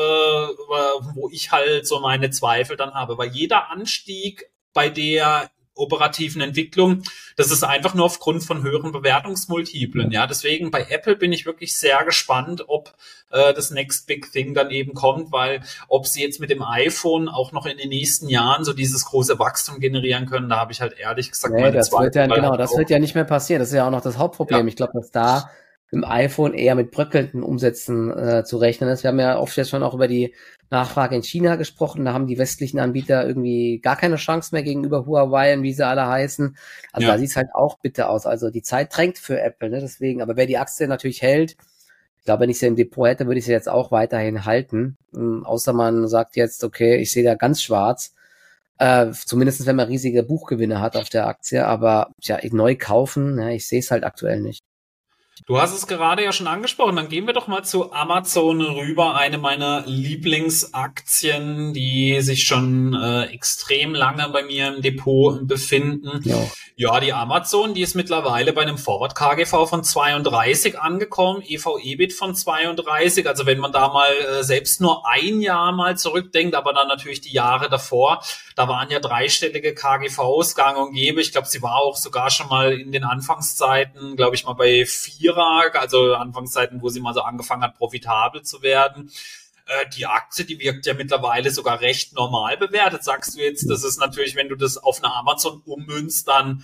wo ich halt so meine Zweifel dann habe, weil jeder Anstieg bei der operativen Entwicklung, das ist einfach nur aufgrund von höheren Bewertungsmultiplen. Ja, deswegen bei Apple bin ich wirklich sehr gespannt, ob äh, das Next Big Thing dann eben kommt, weil ob sie jetzt mit dem iPhone auch noch in den nächsten Jahren so dieses große Wachstum generieren können, da habe ich halt ehrlich gesagt Nee, meine das wird Zweifel. ja, Weil genau, halt das auch, wird ja nicht mehr passieren. Das ist ja auch noch das Hauptproblem. ja, Ich glaube, dass da im iPhone eher mit bröckelnden Umsätzen äh, zu rechnen ist. Wir haben ja oft jetzt schon auch über die Nachfrage in China gesprochen. Da haben die westlichen Anbieter irgendwie gar keine Chance mehr gegenüber Huawei und wie sie alle heißen. Also da ja. sieht's halt auch bitter aus. Also die Zeit drängt für Apple, ne? Deswegen, aber wer die Aktie natürlich hält, ich glaube, wenn ich sie im Depot hätte, würde ich sie jetzt auch weiterhin halten. Ähm, außer man sagt jetzt, okay, ich sehe da ganz schwarz. Äh, zumindest wenn man riesige Buchgewinne hat auf der Aktie, aber ja, neu kaufen, ne, ich sehe es halt aktuell nicht. Du hast es gerade ja schon angesprochen, dann gehen wir doch mal zu Amazon rüber, eine meiner Lieblingsaktien, die sich schon äh, extrem lange bei mir im Depot befinden. Ja, Ja, die Amazon, die ist mittlerweile bei einem Forward K G V von zweiunddreißig angekommen, E V/EBIT von zweiunddreißig. Also wenn man da mal äh, selbst nur ein Jahr mal zurückdenkt, aber dann natürlich die Jahre davor, da waren ja dreistellige K G Vs gang und gäbe. Ich glaube, sie war auch sogar schon mal in den Anfangszeiten, glaube ich mal bei Vierer, also Anfangszeiten, wo sie mal so angefangen hat, profitabel zu werden. Äh, die Aktie, die wirkt ja mittlerweile sogar recht normal bewertet. Sagst du jetzt, das ist natürlich, wenn du das auf eine Amazon ummünzt, dann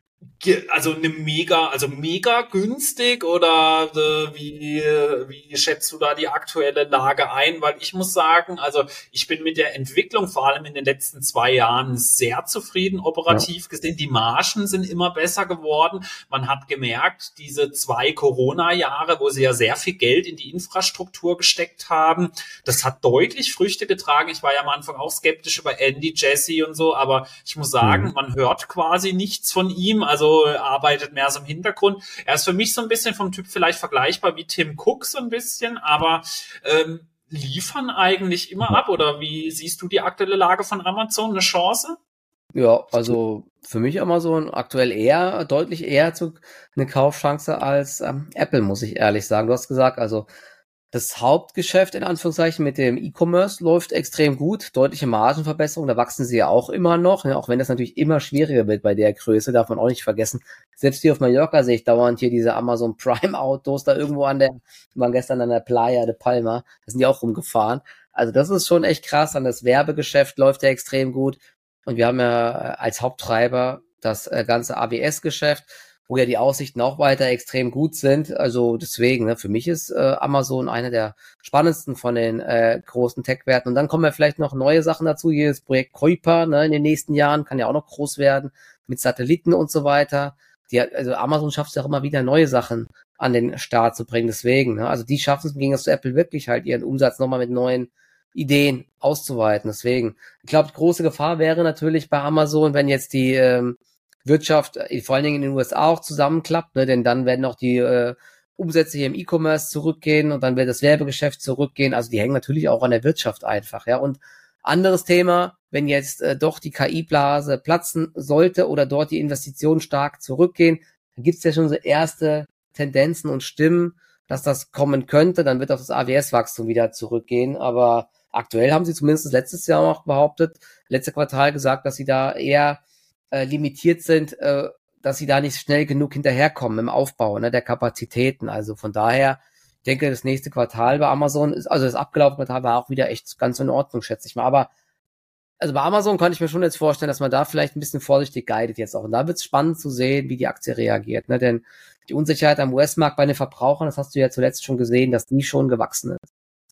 also eine mega, also mega günstig oder äh, wie, wie schätzt du da die aktuelle Lage ein? Weil ich muss sagen, also ich bin mit der Entwicklung vor allem in den letzten zwei Jahren sehr zufrieden ja, operativ gesehen. Die Margen sind immer besser geworden. Man hat gemerkt, diese zwei Corona-Jahre, wo sie ja sehr viel Geld in die Infrastruktur gesteckt haben, das hat deutlich Früchte getragen. Ich war ja am Anfang auch skeptisch über Andy Jassy und so, aber ich muss sagen, mhm. man hört quasi nichts von ihm. Also arbeitet mehr so im Hintergrund. Er ist für mich so ein bisschen vom Typ vielleicht vergleichbar wie Tim Cook so ein bisschen, aber ähm, liefern eigentlich immer ab. Oder wie siehst du die aktuelle Lage von Amazon? Eine Chance? Ja, also für mich Amazon aktuell eher, deutlich eher zu eine Kaufchance als ähm, Apple, muss ich ehrlich sagen. Du hast gesagt, also das Hauptgeschäft in Anführungszeichen mit dem E-Commerce läuft extrem gut, deutliche Margenverbesserung, da wachsen sie ja auch immer noch, ne? Auch wenn das natürlich immer schwieriger wird bei der Größe, darf man auch nicht vergessen. Selbst hier auf Mallorca sehe ich dauernd hier diese Amazon Prime Autos da irgendwo an der, wir waren gestern an der Playa de Palma, da sind die auch rumgefahren. Also das ist schon echt krass, an das Werbegeschäft läuft ja extrem gut und wir haben ja äh, als Haupttreiber das äh, ganze A W S-Geschäft, wo ja die Aussichten auch weiter extrem gut sind. Also deswegen, ne, für mich ist äh, Amazon einer der spannendsten von den äh, großen Tech-Werten. Und dann kommen ja vielleicht noch neue Sachen dazu. Hier das Projekt Kuiper, ne, in den nächsten Jahren kann ja auch noch groß werden mit Satelliten und so weiter. Die, also Amazon schafft es ja auch immer wieder neue Sachen an den Start zu bringen. Deswegen, ne, also die schaffen es im Gegensatz zu Apple wirklich halt ihren Umsatz nochmal mit neuen Ideen auszuweiten. Deswegen, ich glaube, große Gefahr wäre natürlich bei Amazon, wenn jetzt die ähm, Wirtschaft, äh, vor allen Dingen in den U S A auch zusammenklappt, ne? Denn dann werden auch die äh, Umsätze hier im E-Commerce zurückgehen und dann wird das Werbegeschäft zurückgehen. Also die hängen natürlich auch an der Wirtschaft einfach, ja. Und anderes Thema, wenn jetzt äh, doch die K I-Blase platzen sollte oder dort die Investitionen stark zurückgehen, dann gibt es ja schon so erste Tendenzen und Stimmen, dass das kommen könnte. Dann wird auch das A W S-Wachstum wieder zurückgehen. Aber aktuell haben sie zumindest letztes Jahr auch behauptet, letzte Quartal gesagt, dass sie da eher äh, limitiert sind, äh, dass sie da nicht schnell genug hinterherkommen im Aufbau, ne, der Kapazitäten. Also von daher, ich denke, das nächste Quartal bei Amazon ist, also das abgelaufene Quartal war auch wieder echt ganz in Ordnung, schätze ich mal. Aber also bei Amazon kann ich mir schon jetzt vorstellen, dass man da vielleicht ein bisschen vorsichtig guidet jetzt auch. Und da wird es spannend zu sehen, wie die Aktie reagiert, ne? Denn die Unsicherheit am U S-Markt bei den Verbrauchern, das hast du ja zuletzt schon gesehen, dass die schon gewachsen ist.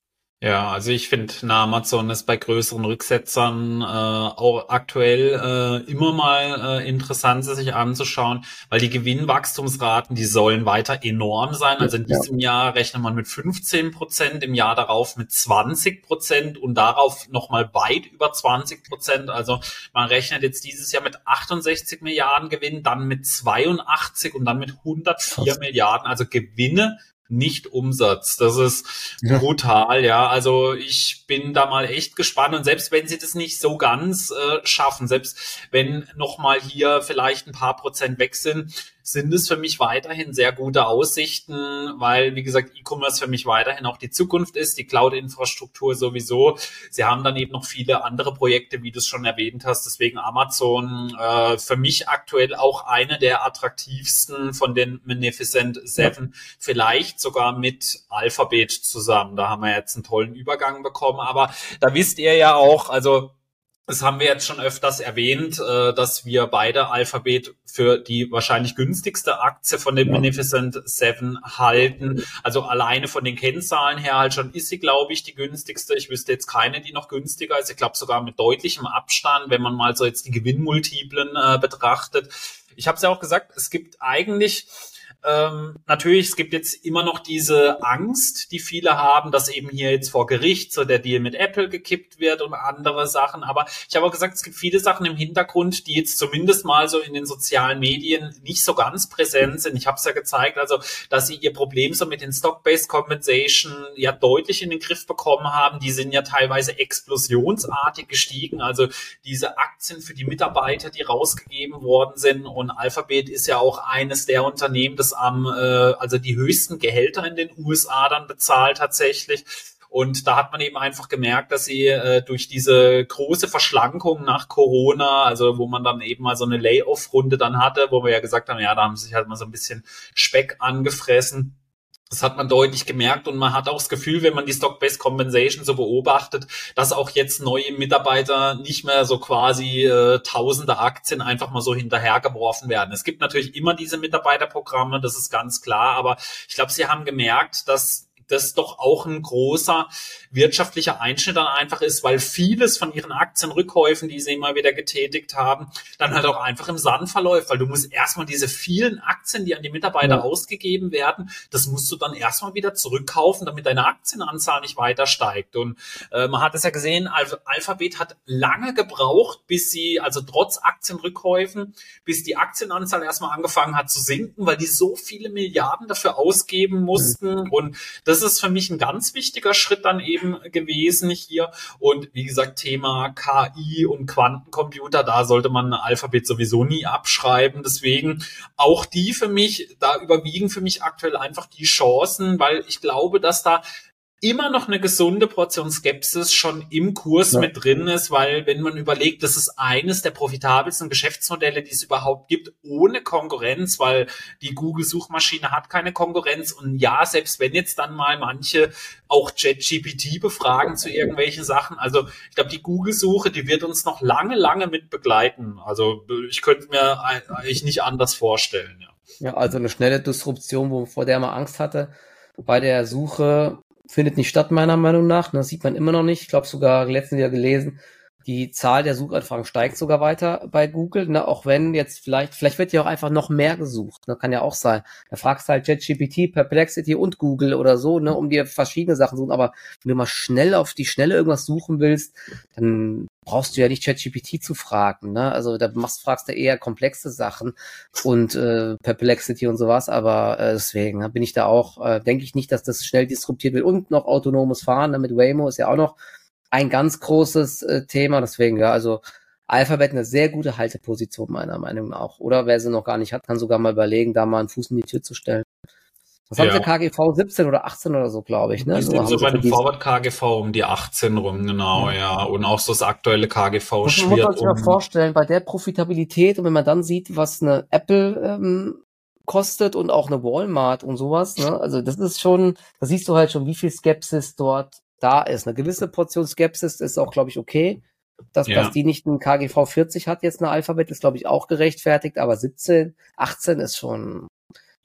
Ja, also ich finde, na, Amazon ist bei größeren Rücksetzern äh, auch aktuell äh, immer mal äh, interessant, sich anzuschauen, weil die Gewinnwachstumsraten, die sollen weiter enorm sein. Also in Ja. diesem Jahr rechnet man mit fünfzehn Prozent, im Jahr darauf mit zwanzig Prozent und darauf nochmal weit über zwanzig Prozent. Also man rechnet jetzt dieses Jahr mit achtundsechzig Milliarden Gewinn, dann mit zweiundachtzig und dann mit hundertvier Krass. Milliarden, also Gewinne, nicht Umsatz. Das ist Ja. brutal, ja. Also ich bin da mal echt gespannt und selbst wenn sie das nicht so ganz äh, schaffen, selbst wenn nochmal hier vielleicht ein paar Prozent weg sind, sind es für mich weiterhin sehr gute Aussichten, weil, wie gesagt, E-Commerce für mich weiterhin auch die Zukunft ist, die Cloud-Infrastruktur sowieso. Sie haben dann eben noch viele andere Projekte, wie du es schon erwähnt hast, deswegen Amazon äh, für mich aktuell auch eine der attraktivsten von den Magnificent Seven, ja. Vielleicht sogar mit Alphabet zusammen. Da haben wir jetzt einen tollen Übergang bekommen, aber da wisst ihr ja auch, also das haben wir jetzt schon öfters erwähnt, dass wir beide Alphabet für die wahrscheinlich günstigste Aktie von den ja. Magnificent Seven halten. Also alleine von den Kennzahlen her halt schon ist sie, glaube ich, die günstigste. Ich wüsste jetzt keine, die noch günstiger ist. Ich glaube sogar mit deutlichem Abstand, wenn man mal so jetzt die Gewinnmultiplen äh, betrachtet. Ich habe es ja auch gesagt, es gibt eigentlich Ähm, natürlich, es gibt jetzt immer noch diese Angst, die viele haben, dass eben hier jetzt vor Gericht so der Deal mit Apple gekippt wird und andere Sachen. Aber ich habe auch gesagt, es gibt viele Sachen im Hintergrund, die jetzt zumindest mal so in den sozialen Medien nicht so ganz präsent sind. Ich habe es ja gezeigt, also dass sie ihr Problem so mit den Stock-Based Compensation ja deutlich in den Griff bekommen haben. Die sind ja teilweise explosionsartig gestiegen. Also diese Aktien für die Mitarbeiter, die rausgegeben worden sind. Und Alphabet ist ja auch eines der Unternehmen, das am, äh, also die höchsten Gehälter in den U S A dann bezahlt tatsächlich. Und da hat man eben einfach gemerkt, dass sie äh, durch diese große Verschlankung nach Corona, also wo man dann eben mal so eine Layoff-Runde dann hatte, wo wir ja gesagt haben, ja, da haben sie sich halt mal so ein bisschen Speck angefressen. Das hat man deutlich gemerkt und man hat auch das Gefühl, wenn man die Stock-Based Compensation so beobachtet, dass auch jetzt neue Mitarbeiter nicht mehr so quasi äh, tausende Aktien einfach mal so hinterhergeworfen werden. Es gibt natürlich immer diese Mitarbeiterprogramme, das ist ganz klar, aber ich glaube, sie haben gemerkt, dass das doch auch ein großer wirtschaftlicher Einschnitt dann einfach ist, weil vieles von ihren Aktienrückkäufen, die sie immer wieder getätigt haben, dann halt auch einfach im Sand verläuft, weil du musst erstmal diese vielen Aktien, die an die Mitarbeiter ja. ausgegeben werden, das musst du dann erstmal wieder zurückkaufen, damit deine Aktienanzahl nicht weiter steigt. Und äh, man hat es ja gesehen, Alph- Alphabet hat lange gebraucht, bis sie, also trotz Aktienrückkäufen, bis die Aktienanzahl erstmal angefangen hat zu sinken, weil die so viele Milliarden dafür ausgeben mussten mhm. und das Das ist für mich ein ganz wichtiger Schritt dann eben gewesen hier. Und wie gesagt, Thema K I und Quantencomputer, da sollte man Alphabet sowieso nie abschreiben. Deswegen auch die für mich, da überwiegen für mich aktuell einfach die Chancen, weil ich glaube, dass da immer noch eine gesunde Portion Skepsis schon im Kurs ja. mit drin ist, weil wenn man überlegt, das ist eines der profitabelsten Geschäftsmodelle, die es überhaupt gibt, ohne Konkurrenz, weil die Google-Suchmaschine hat keine Konkurrenz und ja, selbst wenn jetzt dann mal manche auch ChatGPT befragen zu irgendwelchen Sachen, also ich glaube, die Google-Suche, die wird uns noch lange, lange mit begleiten. Also ich könnte mir eigentlich nicht anders vorstellen. Ja, ja also eine schnelle Disruption, wo, vor der man Angst hatte, bei der Suche findet nicht statt, meiner Meinung nach. Das sieht man immer noch nicht. Ich glaube sogar, letztens wieder gelesen, die Zahl der Suchanfragen steigt sogar weiter bei Google, ne? Auch wenn jetzt vielleicht, vielleicht wird ja auch einfach noch mehr gesucht, ne? Kann ja auch sein. Da fragst du halt ChatGPT, Perplexity und Google oder so, ne? Um dir verschiedene Sachen zu suchen. Aber wenn du mal schnell auf die Schnelle irgendwas suchen willst, dann brauchst du ja nicht ChatGPT zu fragen, ne? Also da machst, fragst du eher komplexe Sachen und äh, Perplexity und sowas, aber äh, deswegen ne, bin ich da auch, äh, denke ich nicht, dass das schnell disruptiert wird und noch autonomes Fahren, ne? Mit Waymo ist ja auch noch ein ganz großes äh, Thema, deswegen, ja, also Alphabet eine sehr gute Halteposition meiner Meinung nach auch. Oder wer sie noch gar nicht hat, kann sogar mal überlegen, da mal einen Fuß in die Tür zu stellen. Was haben Ja. sie, K G V siebzehn oder achtzehn oder so, glaube ich, ne? Die So sind haben so sie bei dem verdienst- Forward K G V um die achtzehn rum, genau, ja. Und auch so das aktuelle K G V Das muss man schwirrt sich mal um. vorstellen, bei der Profitabilität und wenn man dann sieht, was eine Apple ähm, kostet und auch eine Walmart und sowas, ne? Also das ist schon, da siehst du halt schon, wie viel Skepsis dort da ist. Eine gewisse Portion Skepsis ist auch, glaube ich, okay. Dass, Ja. dass die nicht einen K G V vierzig hat, jetzt eine Alphabet, ist, glaube ich, auch gerechtfertigt, aber siebzehn, achtzehn ist schon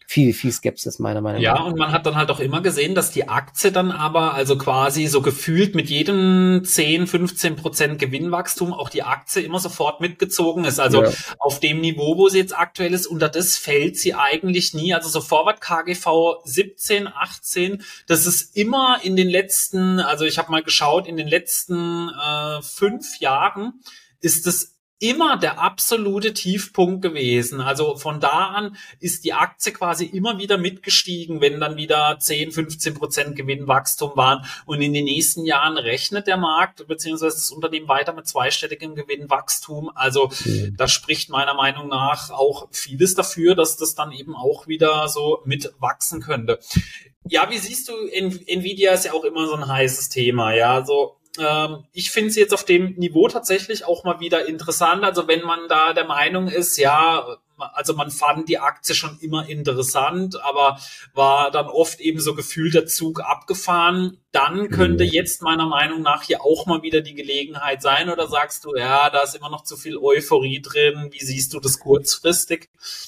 viel, viel Skepsis meiner Meinung nach. Ja, und man hat dann halt auch immer gesehen, dass die Aktie dann aber also quasi so gefühlt mit jedem zehn, fünfzehn Prozent Gewinnwachstum auch die Aktie immer sofort mitgezogen ist. Also ja. auf dem Niveau, wo sie jetzt aktuell ist, unter das fällt sie eigentlich nie. Also so Forward K G V siebzehn, achtzehn, das ist immer in den letzten, also ich habe mal geschaut, in den letzten äh, fünf Jahren ist es immer der absolute Tiefpunkt gewesen. Also von da an ist die Aktie quasi immer wieder mitgestiegen, wenn dann wieder zehn, fünfzehn Prozent Gewinnwachstum waren. Und in den nächsten Jahren rechnet der Markt bzw. das Unternehmen weiter mit zweistelligem Gewinnwachstum. Also mhm. das spricht meiner Meinung nach auch vieles dafür, dass das dann eben auch wieder so mitwachsen könnte. Ja, wie siehst du, Nvidia ist ja auch immer so ein heißes Thema, ja, so. Ich finde es jetzt auf dem Niveau tatsächlich auch mal wieder interessant. Also wenn man da der Meinung ist, ja, also man fand die Aktie schon immer interessant, aber war dann oft eben so gefühlt der Zug abgefahren, dann könnte jetzt meiner Meinung nach hier auch mal wieder die Gelegenheit sein. Oder sagst du, ja, da ist immer noch zu viel Euphorie drin. Wie siehst du das kurzfristig?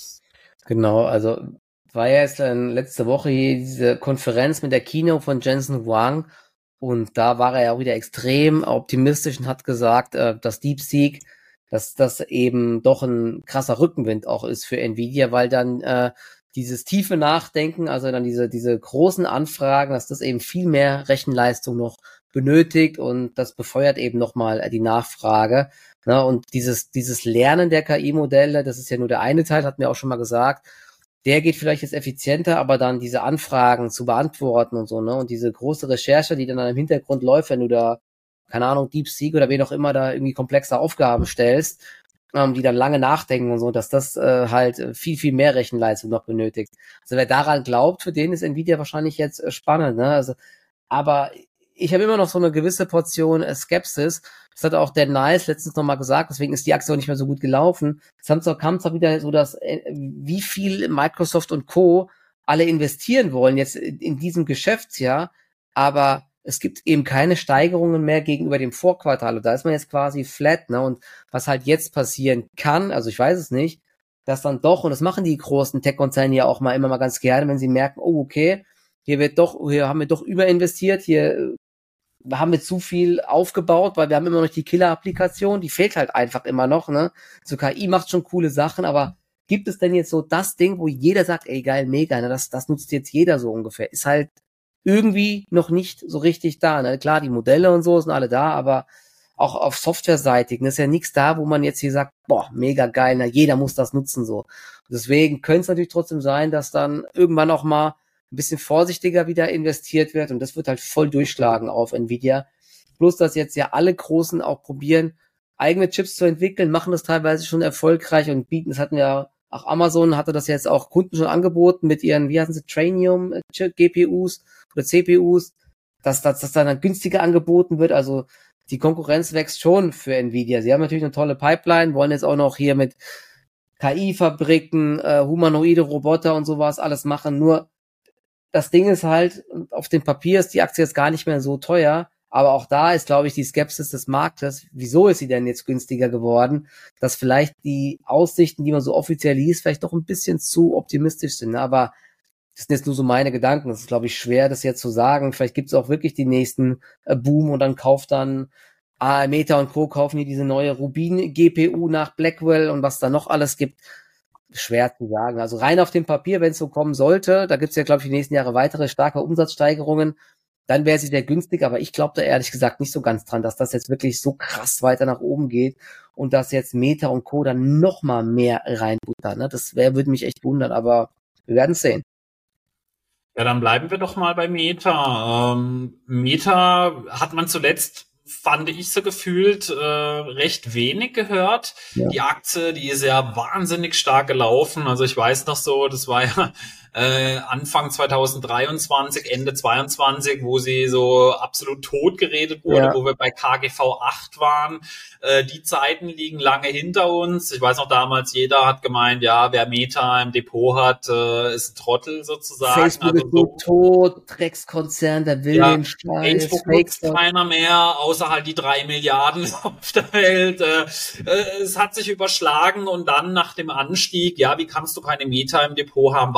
Genau, also war ja jetzt dann letzte Woche hier diese Konferenz mit der Keynote von Jensen Huang. Und da war er ja auch wieder extrem optimistisch und hat gesagt, äh, dass DeepSeek, dass das eben doch ein krasser Rückenwind auch ist für Nvidia, weil dann äh, dieses tiefe Nachdenken, also dann diese diese großen Anfragen, dass das eben viel mehr Rechenleistung noch benötigt und das befeuert eben nochmal die Nachfrage. Ne? Und dieses dieses Lernen der K I-Modelle, das ist ja nur der eine Teil, hatten wir auch schon mal gesagt, der geht vielleicht jetzt effizienter, aber dann diese Anfragen zu beantworten und so, ne, und diese große Recherche, die dann im Hintergrund läuft, wenn du da, keine Ahnung, DeepSeek oder wen auch immer da irgendwie komplexe Aufgaben stellst, ähm, die dann lange nachdenken und so, dass das äh, halt viel, viel mehr Rechenleistung noch benötigt. Also wer daran glaubt, für den ist Nvidia wahrscheinlich jetzt äh, spannend, ne, also, aber ich habe immer noch so eine gewisse Portion äh, Skepsis. Das hat auch Dan Nice letztens nochmal gesagt, deswegen ist die Aktie auch nicht mehr so gut gelaufen. Es kam zwar wieder so, dass äh, wie viel Microsoft und Co. alle investieren wollen jetzt in, in diesem Geschäftsjahr, aber es gibt eben keine Steigerungen mehr gegenüber dem Vorquartal. Und da ist man jetzt quasi flat, ne? Und was halt jetzt passieren kann, also ich weiß es nicht, dass dann doch, und das machen die großen Tech-Konzerne ja auch mal immer mal ganz gerne, wenn sie merken, oh okay, hier wird doch, hier haben wir doch überinvestiert, hier haben wir zu viel aufgebaut, weil wir haben immer noch die Killer-Applikation, die fehlt halt einfach immer noch, ne? So K I macht schon coole Sachen, aber gibt es denn jetzt so das Ding, wo jeder sagt, ey geil, mega, ne? Das, das nutzt jetzt jeder so ungefähr. Ist halt irgendwie noch nicht so richtig da, ne? Klar, die Modelle und so sind alle da, aber auch auf Softwareseitigen ist ja nichts da, wo man jetzt hier sagt, boah, mega geil, na, jeder muss das nutzen, so. Deswegen könnte es natürlich trotzdem sein, dass dann irgendwann auch mal ein bisschen vorsichtiger wieder investiert wird und das wird halt voll durchschlagen auf Nvidia. Bloß, dass jetzt ja alle Großen auch probieren, eigene Chips zu entwickeln, machen das teilweise schon erfolgreich und bieten, das hatten ja, auch Amazon hatte das jetzt auch Kunden schon angeboten mit ihren, wie heißen sie, Trainium G P Us oder C P Us, dass das dass dann günstiger angeboten wird, also die Konkurrenz wächst schon für Nvidia. Sie haben natürlich eine tolle Pipeline, wollen jetzt auch noch hier mit K I-Fabriken, äh, humanoide Roboter und sowas alles machen, nur das Ding ist halt, auf dem Papier ist die Aktie jetzt gar nicht mehr so teuer, aber auch da ist, glaube ich, die Skepsis des Marktes, wieso ist sie denn jetzt günstiger geworden, dass vielleicht die Aussichten, die man so offiziell liest, vielleicht doch ein bisschen zu optimistisch sind, aber das sind jetzt nur so meine Gedanken, das ist, glaube ich, schwer, das jetzt zu sagen, vielleicht gibt es auch wirklich die nächsten äh, Boom und dann kauft dann ah, Meta und Co. kaufen hier diese neue Rubin-G P U nach Blackwell und was da noch alles gibt. Schwer zu sagen. Also rein auf dem Papier, wenn es so kommen sollte, da gibt es ja, glaube ich, die nächsten Jahre weitere starke Umsatzsteigerungen, dann wäre sie sehr günstig, aber ich glaube da ehrlich gesagt nicht so ganz dran, dass das jetzt wirklich so krass weiter nach oben geht und dass jetzt Meta und Co. dann noch mal mehr reinbuttern. Ne? Das wär, würde mich echt wundern, aber wir werden es sehen. Ja, dann bleiben wir doch mal bei Meta. Ähm, Meta hat man zuletzt, fand ich so gefühlt, äh, recht wenig gehört. Ja. Die Aktie, die ist ja wahnsinnig stark gelaufen. Also ich weiß noch so, das war ja äh, Anfang zwanzig dreiundzwanzig, Ende zweiundzwanzig, wo sie so absolut tot geredet wurde, ja. wo wir bei K G V acht waren. Äh, die Zeiten liegen lange hinter uns. Ich weiß noch damals, jeder hat gemeint, ja, wer Meta im Depot hat, äh, ist ein Trottel sozusagen. Facebook also ist so tot, Dreckskonzern, der will ja, den Scheiß. Facebook nutzt keiner mehr, außer halt die drei Milliarden auf der Welt. Äh, äh, es hat sich überschlagen und dann nach dem Anstieg, ja, wie kannst du keine Meta im Depot haben? War doch klar,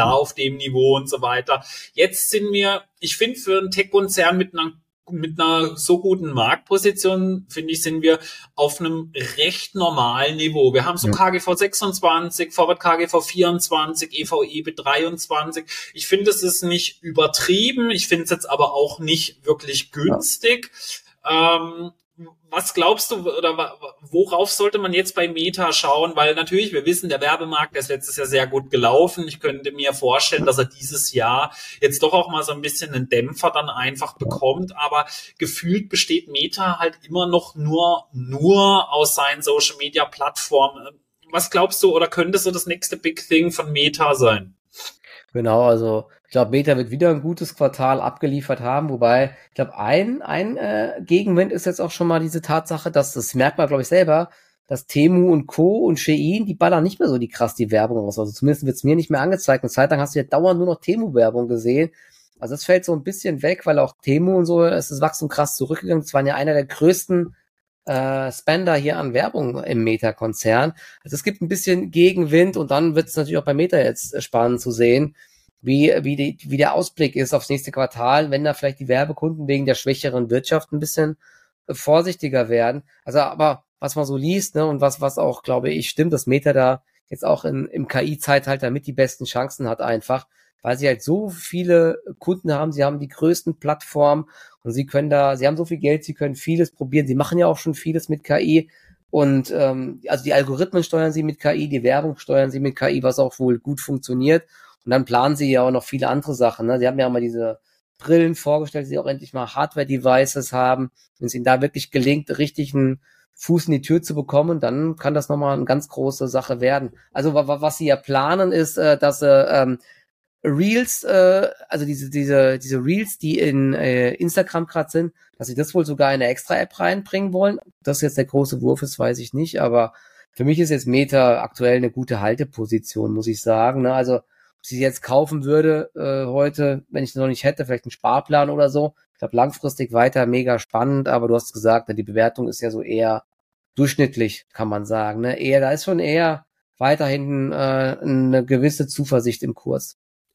Jahr auf dem Niveau und so weiter. Jetzt sind wir, ich finde, für einen Tech-Konzern mit einer mit einer so guten Marktposition, finde ich, sind wir auf einem recht normalen Niveau. Wir haben so K G V sechsundzwanzig, Forward K G V vierundzwanzig, E V E B dreiundzwanzig. Ich finde, es ist nicht übertrieben. Ich finde es jetzt aber auch nicht wirklich günstig. Ja. Ähm, Was glaubst du, oder worauf sollte man jetzt bei Meta schauen? Weil natürlich, wir wissen, der Werbemarkt der ist letztes Jahr sehr gut gelaufen. Ich könnte mir vorstellen, dass er dieses Jahr jetzt doch auch mal so ein bisschen einen Dämpfer dann einfach bekommt. Aber gefühlt besteht Meta halt immer noch nur, nur aus seinen Social-Media-Plattformen. Was glaubst du, oder könnte so das nächste Big Thing von Meta sein? Genau, also ich glaube, Meta wird wieder ein gutes Quartal abgeliefert haben, wobei ich glaube, ein, ein äh, Gegenwind ist jetzt auch schon mal diese Tatsache, dass das merkt man, glaube ich, selber, dass Temu und Co. und Shein, die ballern nicht mehr so die krass die Werbung raus. Also zumindest wird es mir nicht mehr angezeigt. Eine Zeit lang hast du ja dauernd nur noch Temu-Werbung gesehen. Also das fällt so ein bisschen weg, weil auch Temu und so, es ist Wachstum krass zurückgegangen. Das waren ja einer der größten äh, Spender hier an Werbung im Meta-Konzern. Also es gibt ein bisschen Gegenwind und dann wird es natürlich auch bei Meta jetzt spannend zu sehen, wie, wie, die, wie der Ausblick ist aufs nächste Quartal, wenn da vielleicht die Werbekunden wegen der schwächeren Wirtschaft ein bisschen vorsichtiger werden. Also aber was man so liest, ne, und was, was auch, glaube ich, stimmt, dass Meta da jetzt auch in, im K I-Zeitalter mit die besten Chancen hat einfach, weil sie halt so viele Kunden haben, sie haben die größten Plattformen und sie können da, sie haben so viel Geld, sie können vieles probieren, sie machen ja auch schon vieles mit K I und ähm, also die Algorithmen steuern sie mit K I, die Werbung steuern sie mit K I, was auch wohl gut funktioniert und dann planen sie ja auch noch viele andere Sachen, ne? Sie haben ja auch mal diese Brillen vorgestellt, die auch endlich mal Hardware-Devices haben, wenn es ihnen da wirklich gelingt, richtig einen Fuß in die Tür zu bekommen, dann kann das nochmal eine ganz große Sache werden. Also was sie ja planen ist, dass sie ähm, Reels, äh, also diese diese diese Reels, die in äh, Instagram gerade sind, dass sie das wohl sogar in eine Extra-App reinbringen wollen. Das jetzt der große Wurf ist, weiß ich nicht, aber für mich ist jetzt Meta aktuell eine gute Halteposition, muss ich sagen. Ne? Also ob ich sie jetzt kaufen würde äh, heute, wenn ich es noch nicht hätte, vielleicht einen Sparplan oder so. Ich glaube langfristig weiter mega spannend, aber du hast gesagt, ne, die Bewertung ist ja so eher durchschnittlich, kann man sagen. Ne? Eher, da ist schon eher weiterhin äh, eine gewisse Zuversicht im Kurs.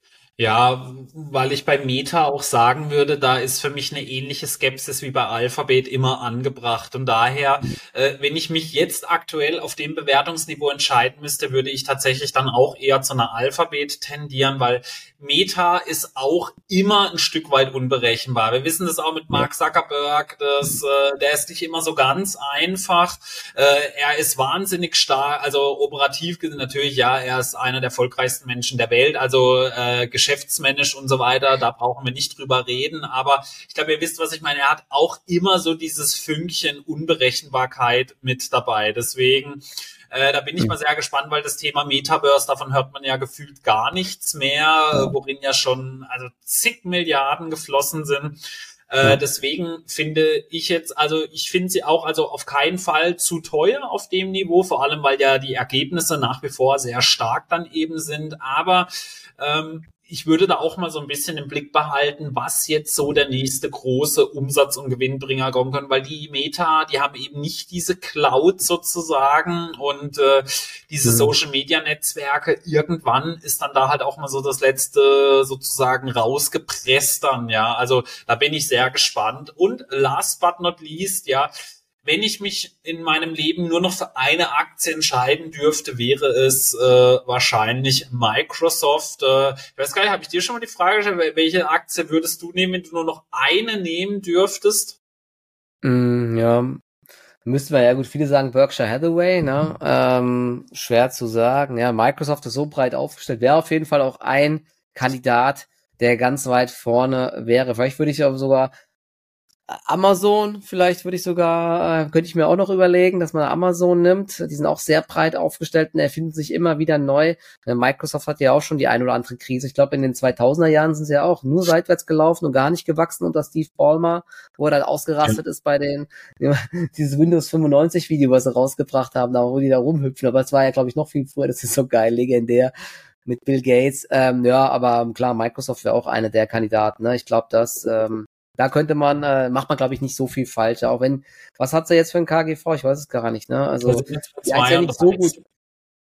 Ja, weil ich bei Meta auch sagen würde, da ist für mich eine ähnliche Skepsis wie bei Alphabet immer angebracht. Und daher, äh, wenn ich mich jetzt aktuell auf dem Bewertungsniveau entscheiden müsste, würde ich tatsächlich dann auch eher zu einer Alphabet tendieren, weil Meta ist auch immer ein Stück weit unberechenbar. Wir wissen das auch mit Mark Zuckerberg, dass, äh, der ist nicht immer so ganz einfach. Äh, er ist wahnsinnig stark, also operativ gesehen natürlich, ja, er ist einer der erfolgreichsten Menschen der Welt, also äh, geschäftsmännisch und so weiter, da brauchen wir nicht drüber reden, aber ich glaube, ihr wisst, was ich meine, er hat auch immer so dieses Fünkchen Unberechenbarkeit mit dabei, deswegen äh, da bin ich mal sehr gespannt, weil das Thema Metaverse, davon hört man ja gefühlt gar nichts mehr, worin ja schon also zig Milliarden geflossen sind. Äh, deswegen finde ich jetzt, also ich finde sie auch also auf keinen Fall zu teuer auf dem Niveau, vor allem weil ja die Ergebnisse nach wie vor sehr stark dann eben sind, aber ähm, ich würde da auch mal so ein bisschen im Blick behalten, was jetzt so der nächste große Umsatz- und Gewinnbringer kommen können, weil die Meta, die haben eben nicht diese Cloud sozusagen und äh, diese mhm. Social-Media-Netzwerke. Irgendwann ist dann da halt auch mal so das letzte sozusagen rausgepresst dann, ja. Also da bin ich sehr gespannt. Und last but not least, ja, wenn ich mich in meinem Leben nur noch für eine Aktie entscheiden dürfte, wäre es äh, wahrscheinlich Microsoft. Äh, ich weiß gar nicht, habe ich dir schon mal die Frage gestellt, welche Aktie würdest du nehmen, wenn du nur noch eine nehmen dürftest? Mm, ja, müsste man ja gut, viele sagen Berkshire Hathaway, ne? Ähm, schwer zu sagen. Ja, Microsoft ist so breit aufgestellt, wäre auf jeden Fall auch ein Kandidat, der ganz weit vorne wäre. Vielleicht würde ich aber sogar Amazon, vielleicht würde ich sogar, äh, könnte ich mir auch noch überlegen, dass man Amazon nimmt. Die sind auch sehr breit aufgestellt und erfinden sich immer wieder neu. Microsoft hat ja auch schon die ein oder andere Krise. Ich glaube, in den zweitausender Jahren sind sie ja auch nur seitwärts gelaufen und gar nicht gewachsen unter Steve Ballmer, wo er dann ausgerastet ja. ist bei den, dieses Windows fünfundneunzig Video, was sie rausgebracht haben, da wo die da rumhüpfen. Aber es war ja, glaube ich, noch viel früher. Das ist so geil, legendär mit Bill Gates. Ähm, ja, aber klar, Microsoft wäre auch einer der Kandidaten. Ne? Ich glaube, dass ähm, da könnte man, äh, macht man, glaube ich, nicht so viel falsch. Auch wenn, was hat sie jetzt für ein K G V? Ich weiß es gar nicht, ne? Also, die ist ja nicht so gut.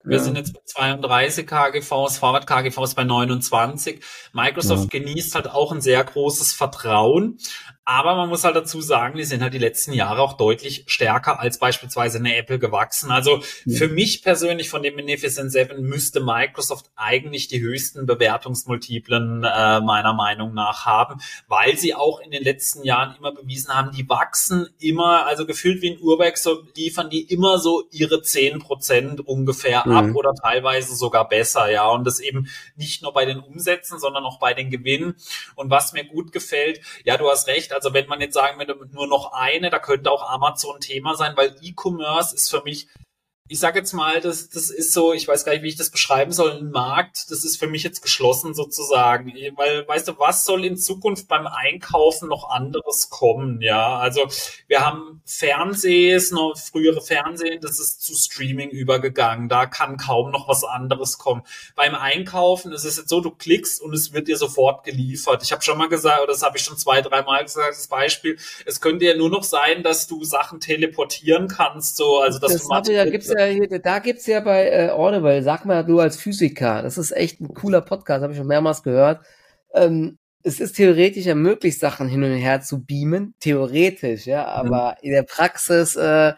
Wir Ja. sind jetzt bei zweiunddreißig K G Vs, Forward-K G Vs bei neunundzwanzig. Microsoft Ja. genießt halt auch ein sehr großes Vertrauen. Aber man muss halt dazu sagen, die sind halt die letzten Jahre auch deutlich stärker als beispielsweise eine Apple gewachsen. Also Ja. für mich persönlich von dem Magnificent Seven müsste Microsoft eigentlich die höchsten Bewertungsmultiplen äh, meiner Meinung nach haben, weil sie auch in den letzten Jahren immer bewiesen haben, die wachsen immer, also gefühlt wie ein Uhrwerk, so liefern die immer so ihre zehn Prozent ungefähr ab Mhm. oder teilweise sogar besser, ja. Und das eben nicht nur bei den Umsätzen, sondern auch bei den Gewinnen. Und was mir gut gefällt, ja, du hast recht, also wenn man jetzt sagen würde, nur noch eine, da könnte auch Amazon Thema sein, weil E-Commerce ist für mich, ich sage jetzt mal, das, das ist so, ich weiß gar nicht, wie ich das beschreiben soll, ein Markt, das ist für mich jetzt geschlossen sozusagen, weil, weißt du, was soll in Zukunft beim Einkaufen noch anderes kommen, ja, also wir haben Fernsehs, noch frühere Fernsehen, das ist zu Streaming übergegangen, da kann kaum noch was anderes kommen. Beim Einkaufen ist es jetzt so, du klickst und es wird dir sofort geliefert. Ich habe schon mal gesagt, oder das habe ich schon zwei, dreimal gesagt, das Beispiel, es könnte ja nur noch sein, dass du Sachen teleportieren kannst, so, also dass Das du habe ja, gibt's ja hier, da gibt's ja bei äh, Audible, sag mal du als Physiker, das ist echt ein cooler Podcast, habe ich schon mehrmals gehört. Ähm, es ist theoretisch ja möglich, Sachen hin und her zu beamen, theoretisch, ja, aber in der Praxis, äh,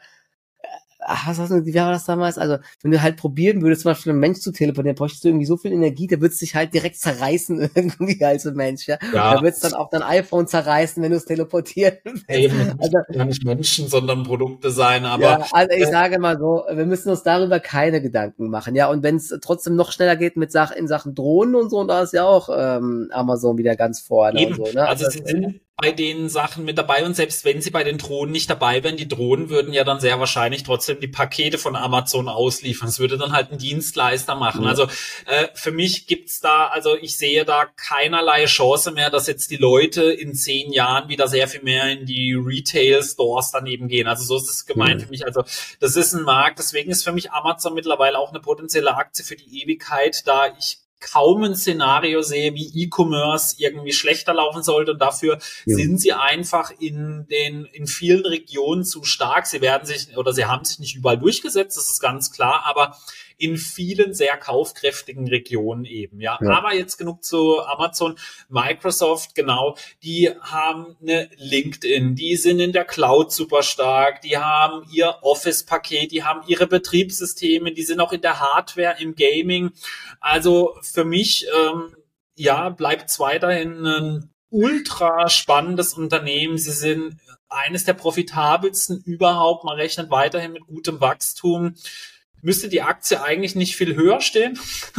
was hast du, wie war das damals? Also, wenn du halt probieren würdest, zum Beispiel einen Mensch zu teleportieren, bräuchtest du irgendwie so viel Energie, der würdest dich halt direkt zerreißen irgendwie als ein Mensch, ja. Ja. Da würdest dann auch dein iPhone zerreißen, wenn du es teleportieren willst. Eben, Also, ja nicht Menschen, sondern Produkte sein, aber ja, also ich sage mal so, wir müssen uns darüber keine Gedanken machen, ja, und wenn es trotzdem noch schneller geht mit Sachen in Sachen Drohnen und so, und da ist ja auch ähm, Amazon wieder ganz vorne eben, und so, ne? also sie sind bei den Sachen mit dabei und selbst wenn sie bei den Drohnen nicht dabei wären, die Drohnen würden ja dann sehr wahrscheinlich trotzdem die Pakete von Amazon ausliefern. Es würde dann halt ein Dienstleister machen. Ja. Also äh, für mich gibt's da, also ich sehe da keinerlei Chance mehr, dass jetzt die Leute in zehn Jahren wieder sehr viel mehr in die Retail-Stores daneben gehen. Also so ist es gemeint Mhm. für mich. Also das ist ein Markt, deswegen ist für mich Amazon mittlerweile auch eine potenzielle Aktie für die Ewigkeit, da ich kaum ein Szenario sehe, wie E-Commerce irgendwie schlechter laufen sollte und dafür Ja. sind sie einfach in den in vielen Regionen zu stark. Sie werden sich oder sie haben sich nicht überall durchgesetzt, das ist ganz klar, aber in vielen sehr kaufkräftigen Regionen eben, ja. Ja. Aber jetzt genug zu Amazon. Microsoft, genau, die haben eine LinkedIn, die sind in der Cloud super stark, die haben ihr Office-Paket, die haben ihre Betriebssysteme, die sind auch in der Hardware, im Gaming. Also für mich, ähm, ja, bleibt es weiterhin ein ultra spannendes Unternehmen. Sie sind eines der profitabelsten überhaupt. Man rechnet weiterhin mit gutem Wachstum. Müsste die Aktie eigentlich nicht viel höher stehen?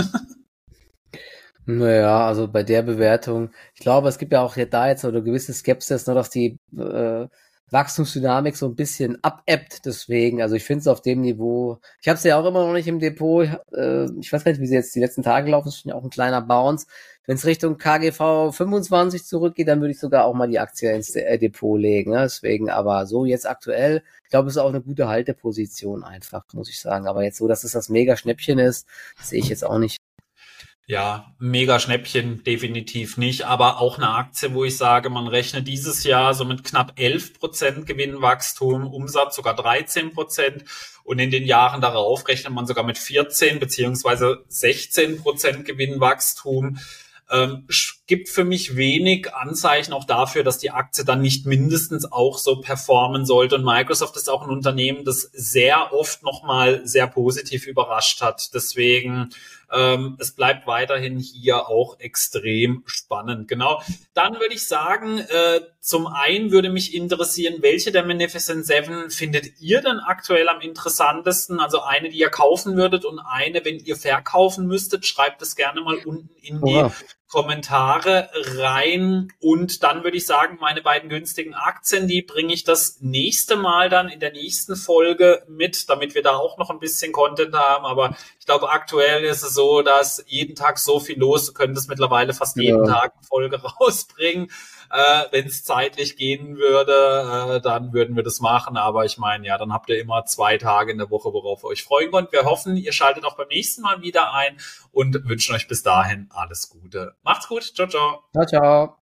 Naja, also bei der Bewertung, ich glaube, es gibt ja auch da jetzt so eine gewisse Skepsis, ne, dass die äh, Wachstumsdynamik so ein bisschen abebbt, deswegen, also ich finde es auf dem Niveau, ich habe es ja auch immer noch nicht im Depot, äh, ich weiß gar nicht, wie sie jetzt die letzten Tage laufen, ist schon auch ein kleiner Bounce. Wenn es Richtung K G V fünfundzwanzig zurückgeht, dann würde ich sogar auch mal die Aktie ins äh, Depot legen, ne? Deswegen, aber so jetzt aktuell, ich glaube, es ist auch eine gute Halteposition einfach, muss ich sagen, aber jetzt so, dass es das Mega-Schnäppchen ist, sehe ich jetzt auch nicht. Ja, mega Schnäppchen definitiv nicht, aber auch eine Aktie, wo ich sage, man rechnet dieses Jahr so mit knapp elf Prozent Gewinnwachstum, Umsatz sogar dreizehn Prozent und in den Jahren darauf rechnet man sogar mit vierzehn beziehungsweise sechzehn Prozent Gewinnwachstum. Ähm, gibt für mich wenig Anzeichen auch dafür, dass die Aktie dann nicht mindestens auch so performen sollte. Und Microsoft ist auch ein Unternehmen, das sehr oft nochmal sehr positiv überrascht hat. Deswegen, ähm, es bleibt weiterhin hier auch extrem spannend. Genau. Dann würde ich sagen, äh, zum einen würde mich interessieren, welche der Magnificent Seven findet ihr denn aktuell am interessantesten? Also eine, die ihr kaufen würdet und eine, wenn ihr verkaufen müsstet. Schreibt es gerne mal unten in die Oha. Kommentare rein und dann würde ich sagen, meine beiden günstigen Aktien, die bringe ich das nächste Mal dann in der nächsten Folge mit, damit wir da auch noch ein bisschen Content haben, aber ich glaube, aktuell ist es so, dass jeden Tag so viel los, du könntest mittlerweile fast jeden Ja. Tag eine Folge rausbringen. Äh, wenn es zeitlich gehen würde, äh, dann würden wir das machen. Aber ich meine, ja, dann habt ihr immer zwei Tage in der Woche, worauf ihr euch freuen könnt. Wir hoffen, ihr schaltet auch beim nächsten Mal wieder ein und wünschen euch bis dahin alles Gute. Macht's gut. Ciao, ciao. Ciao, ciao.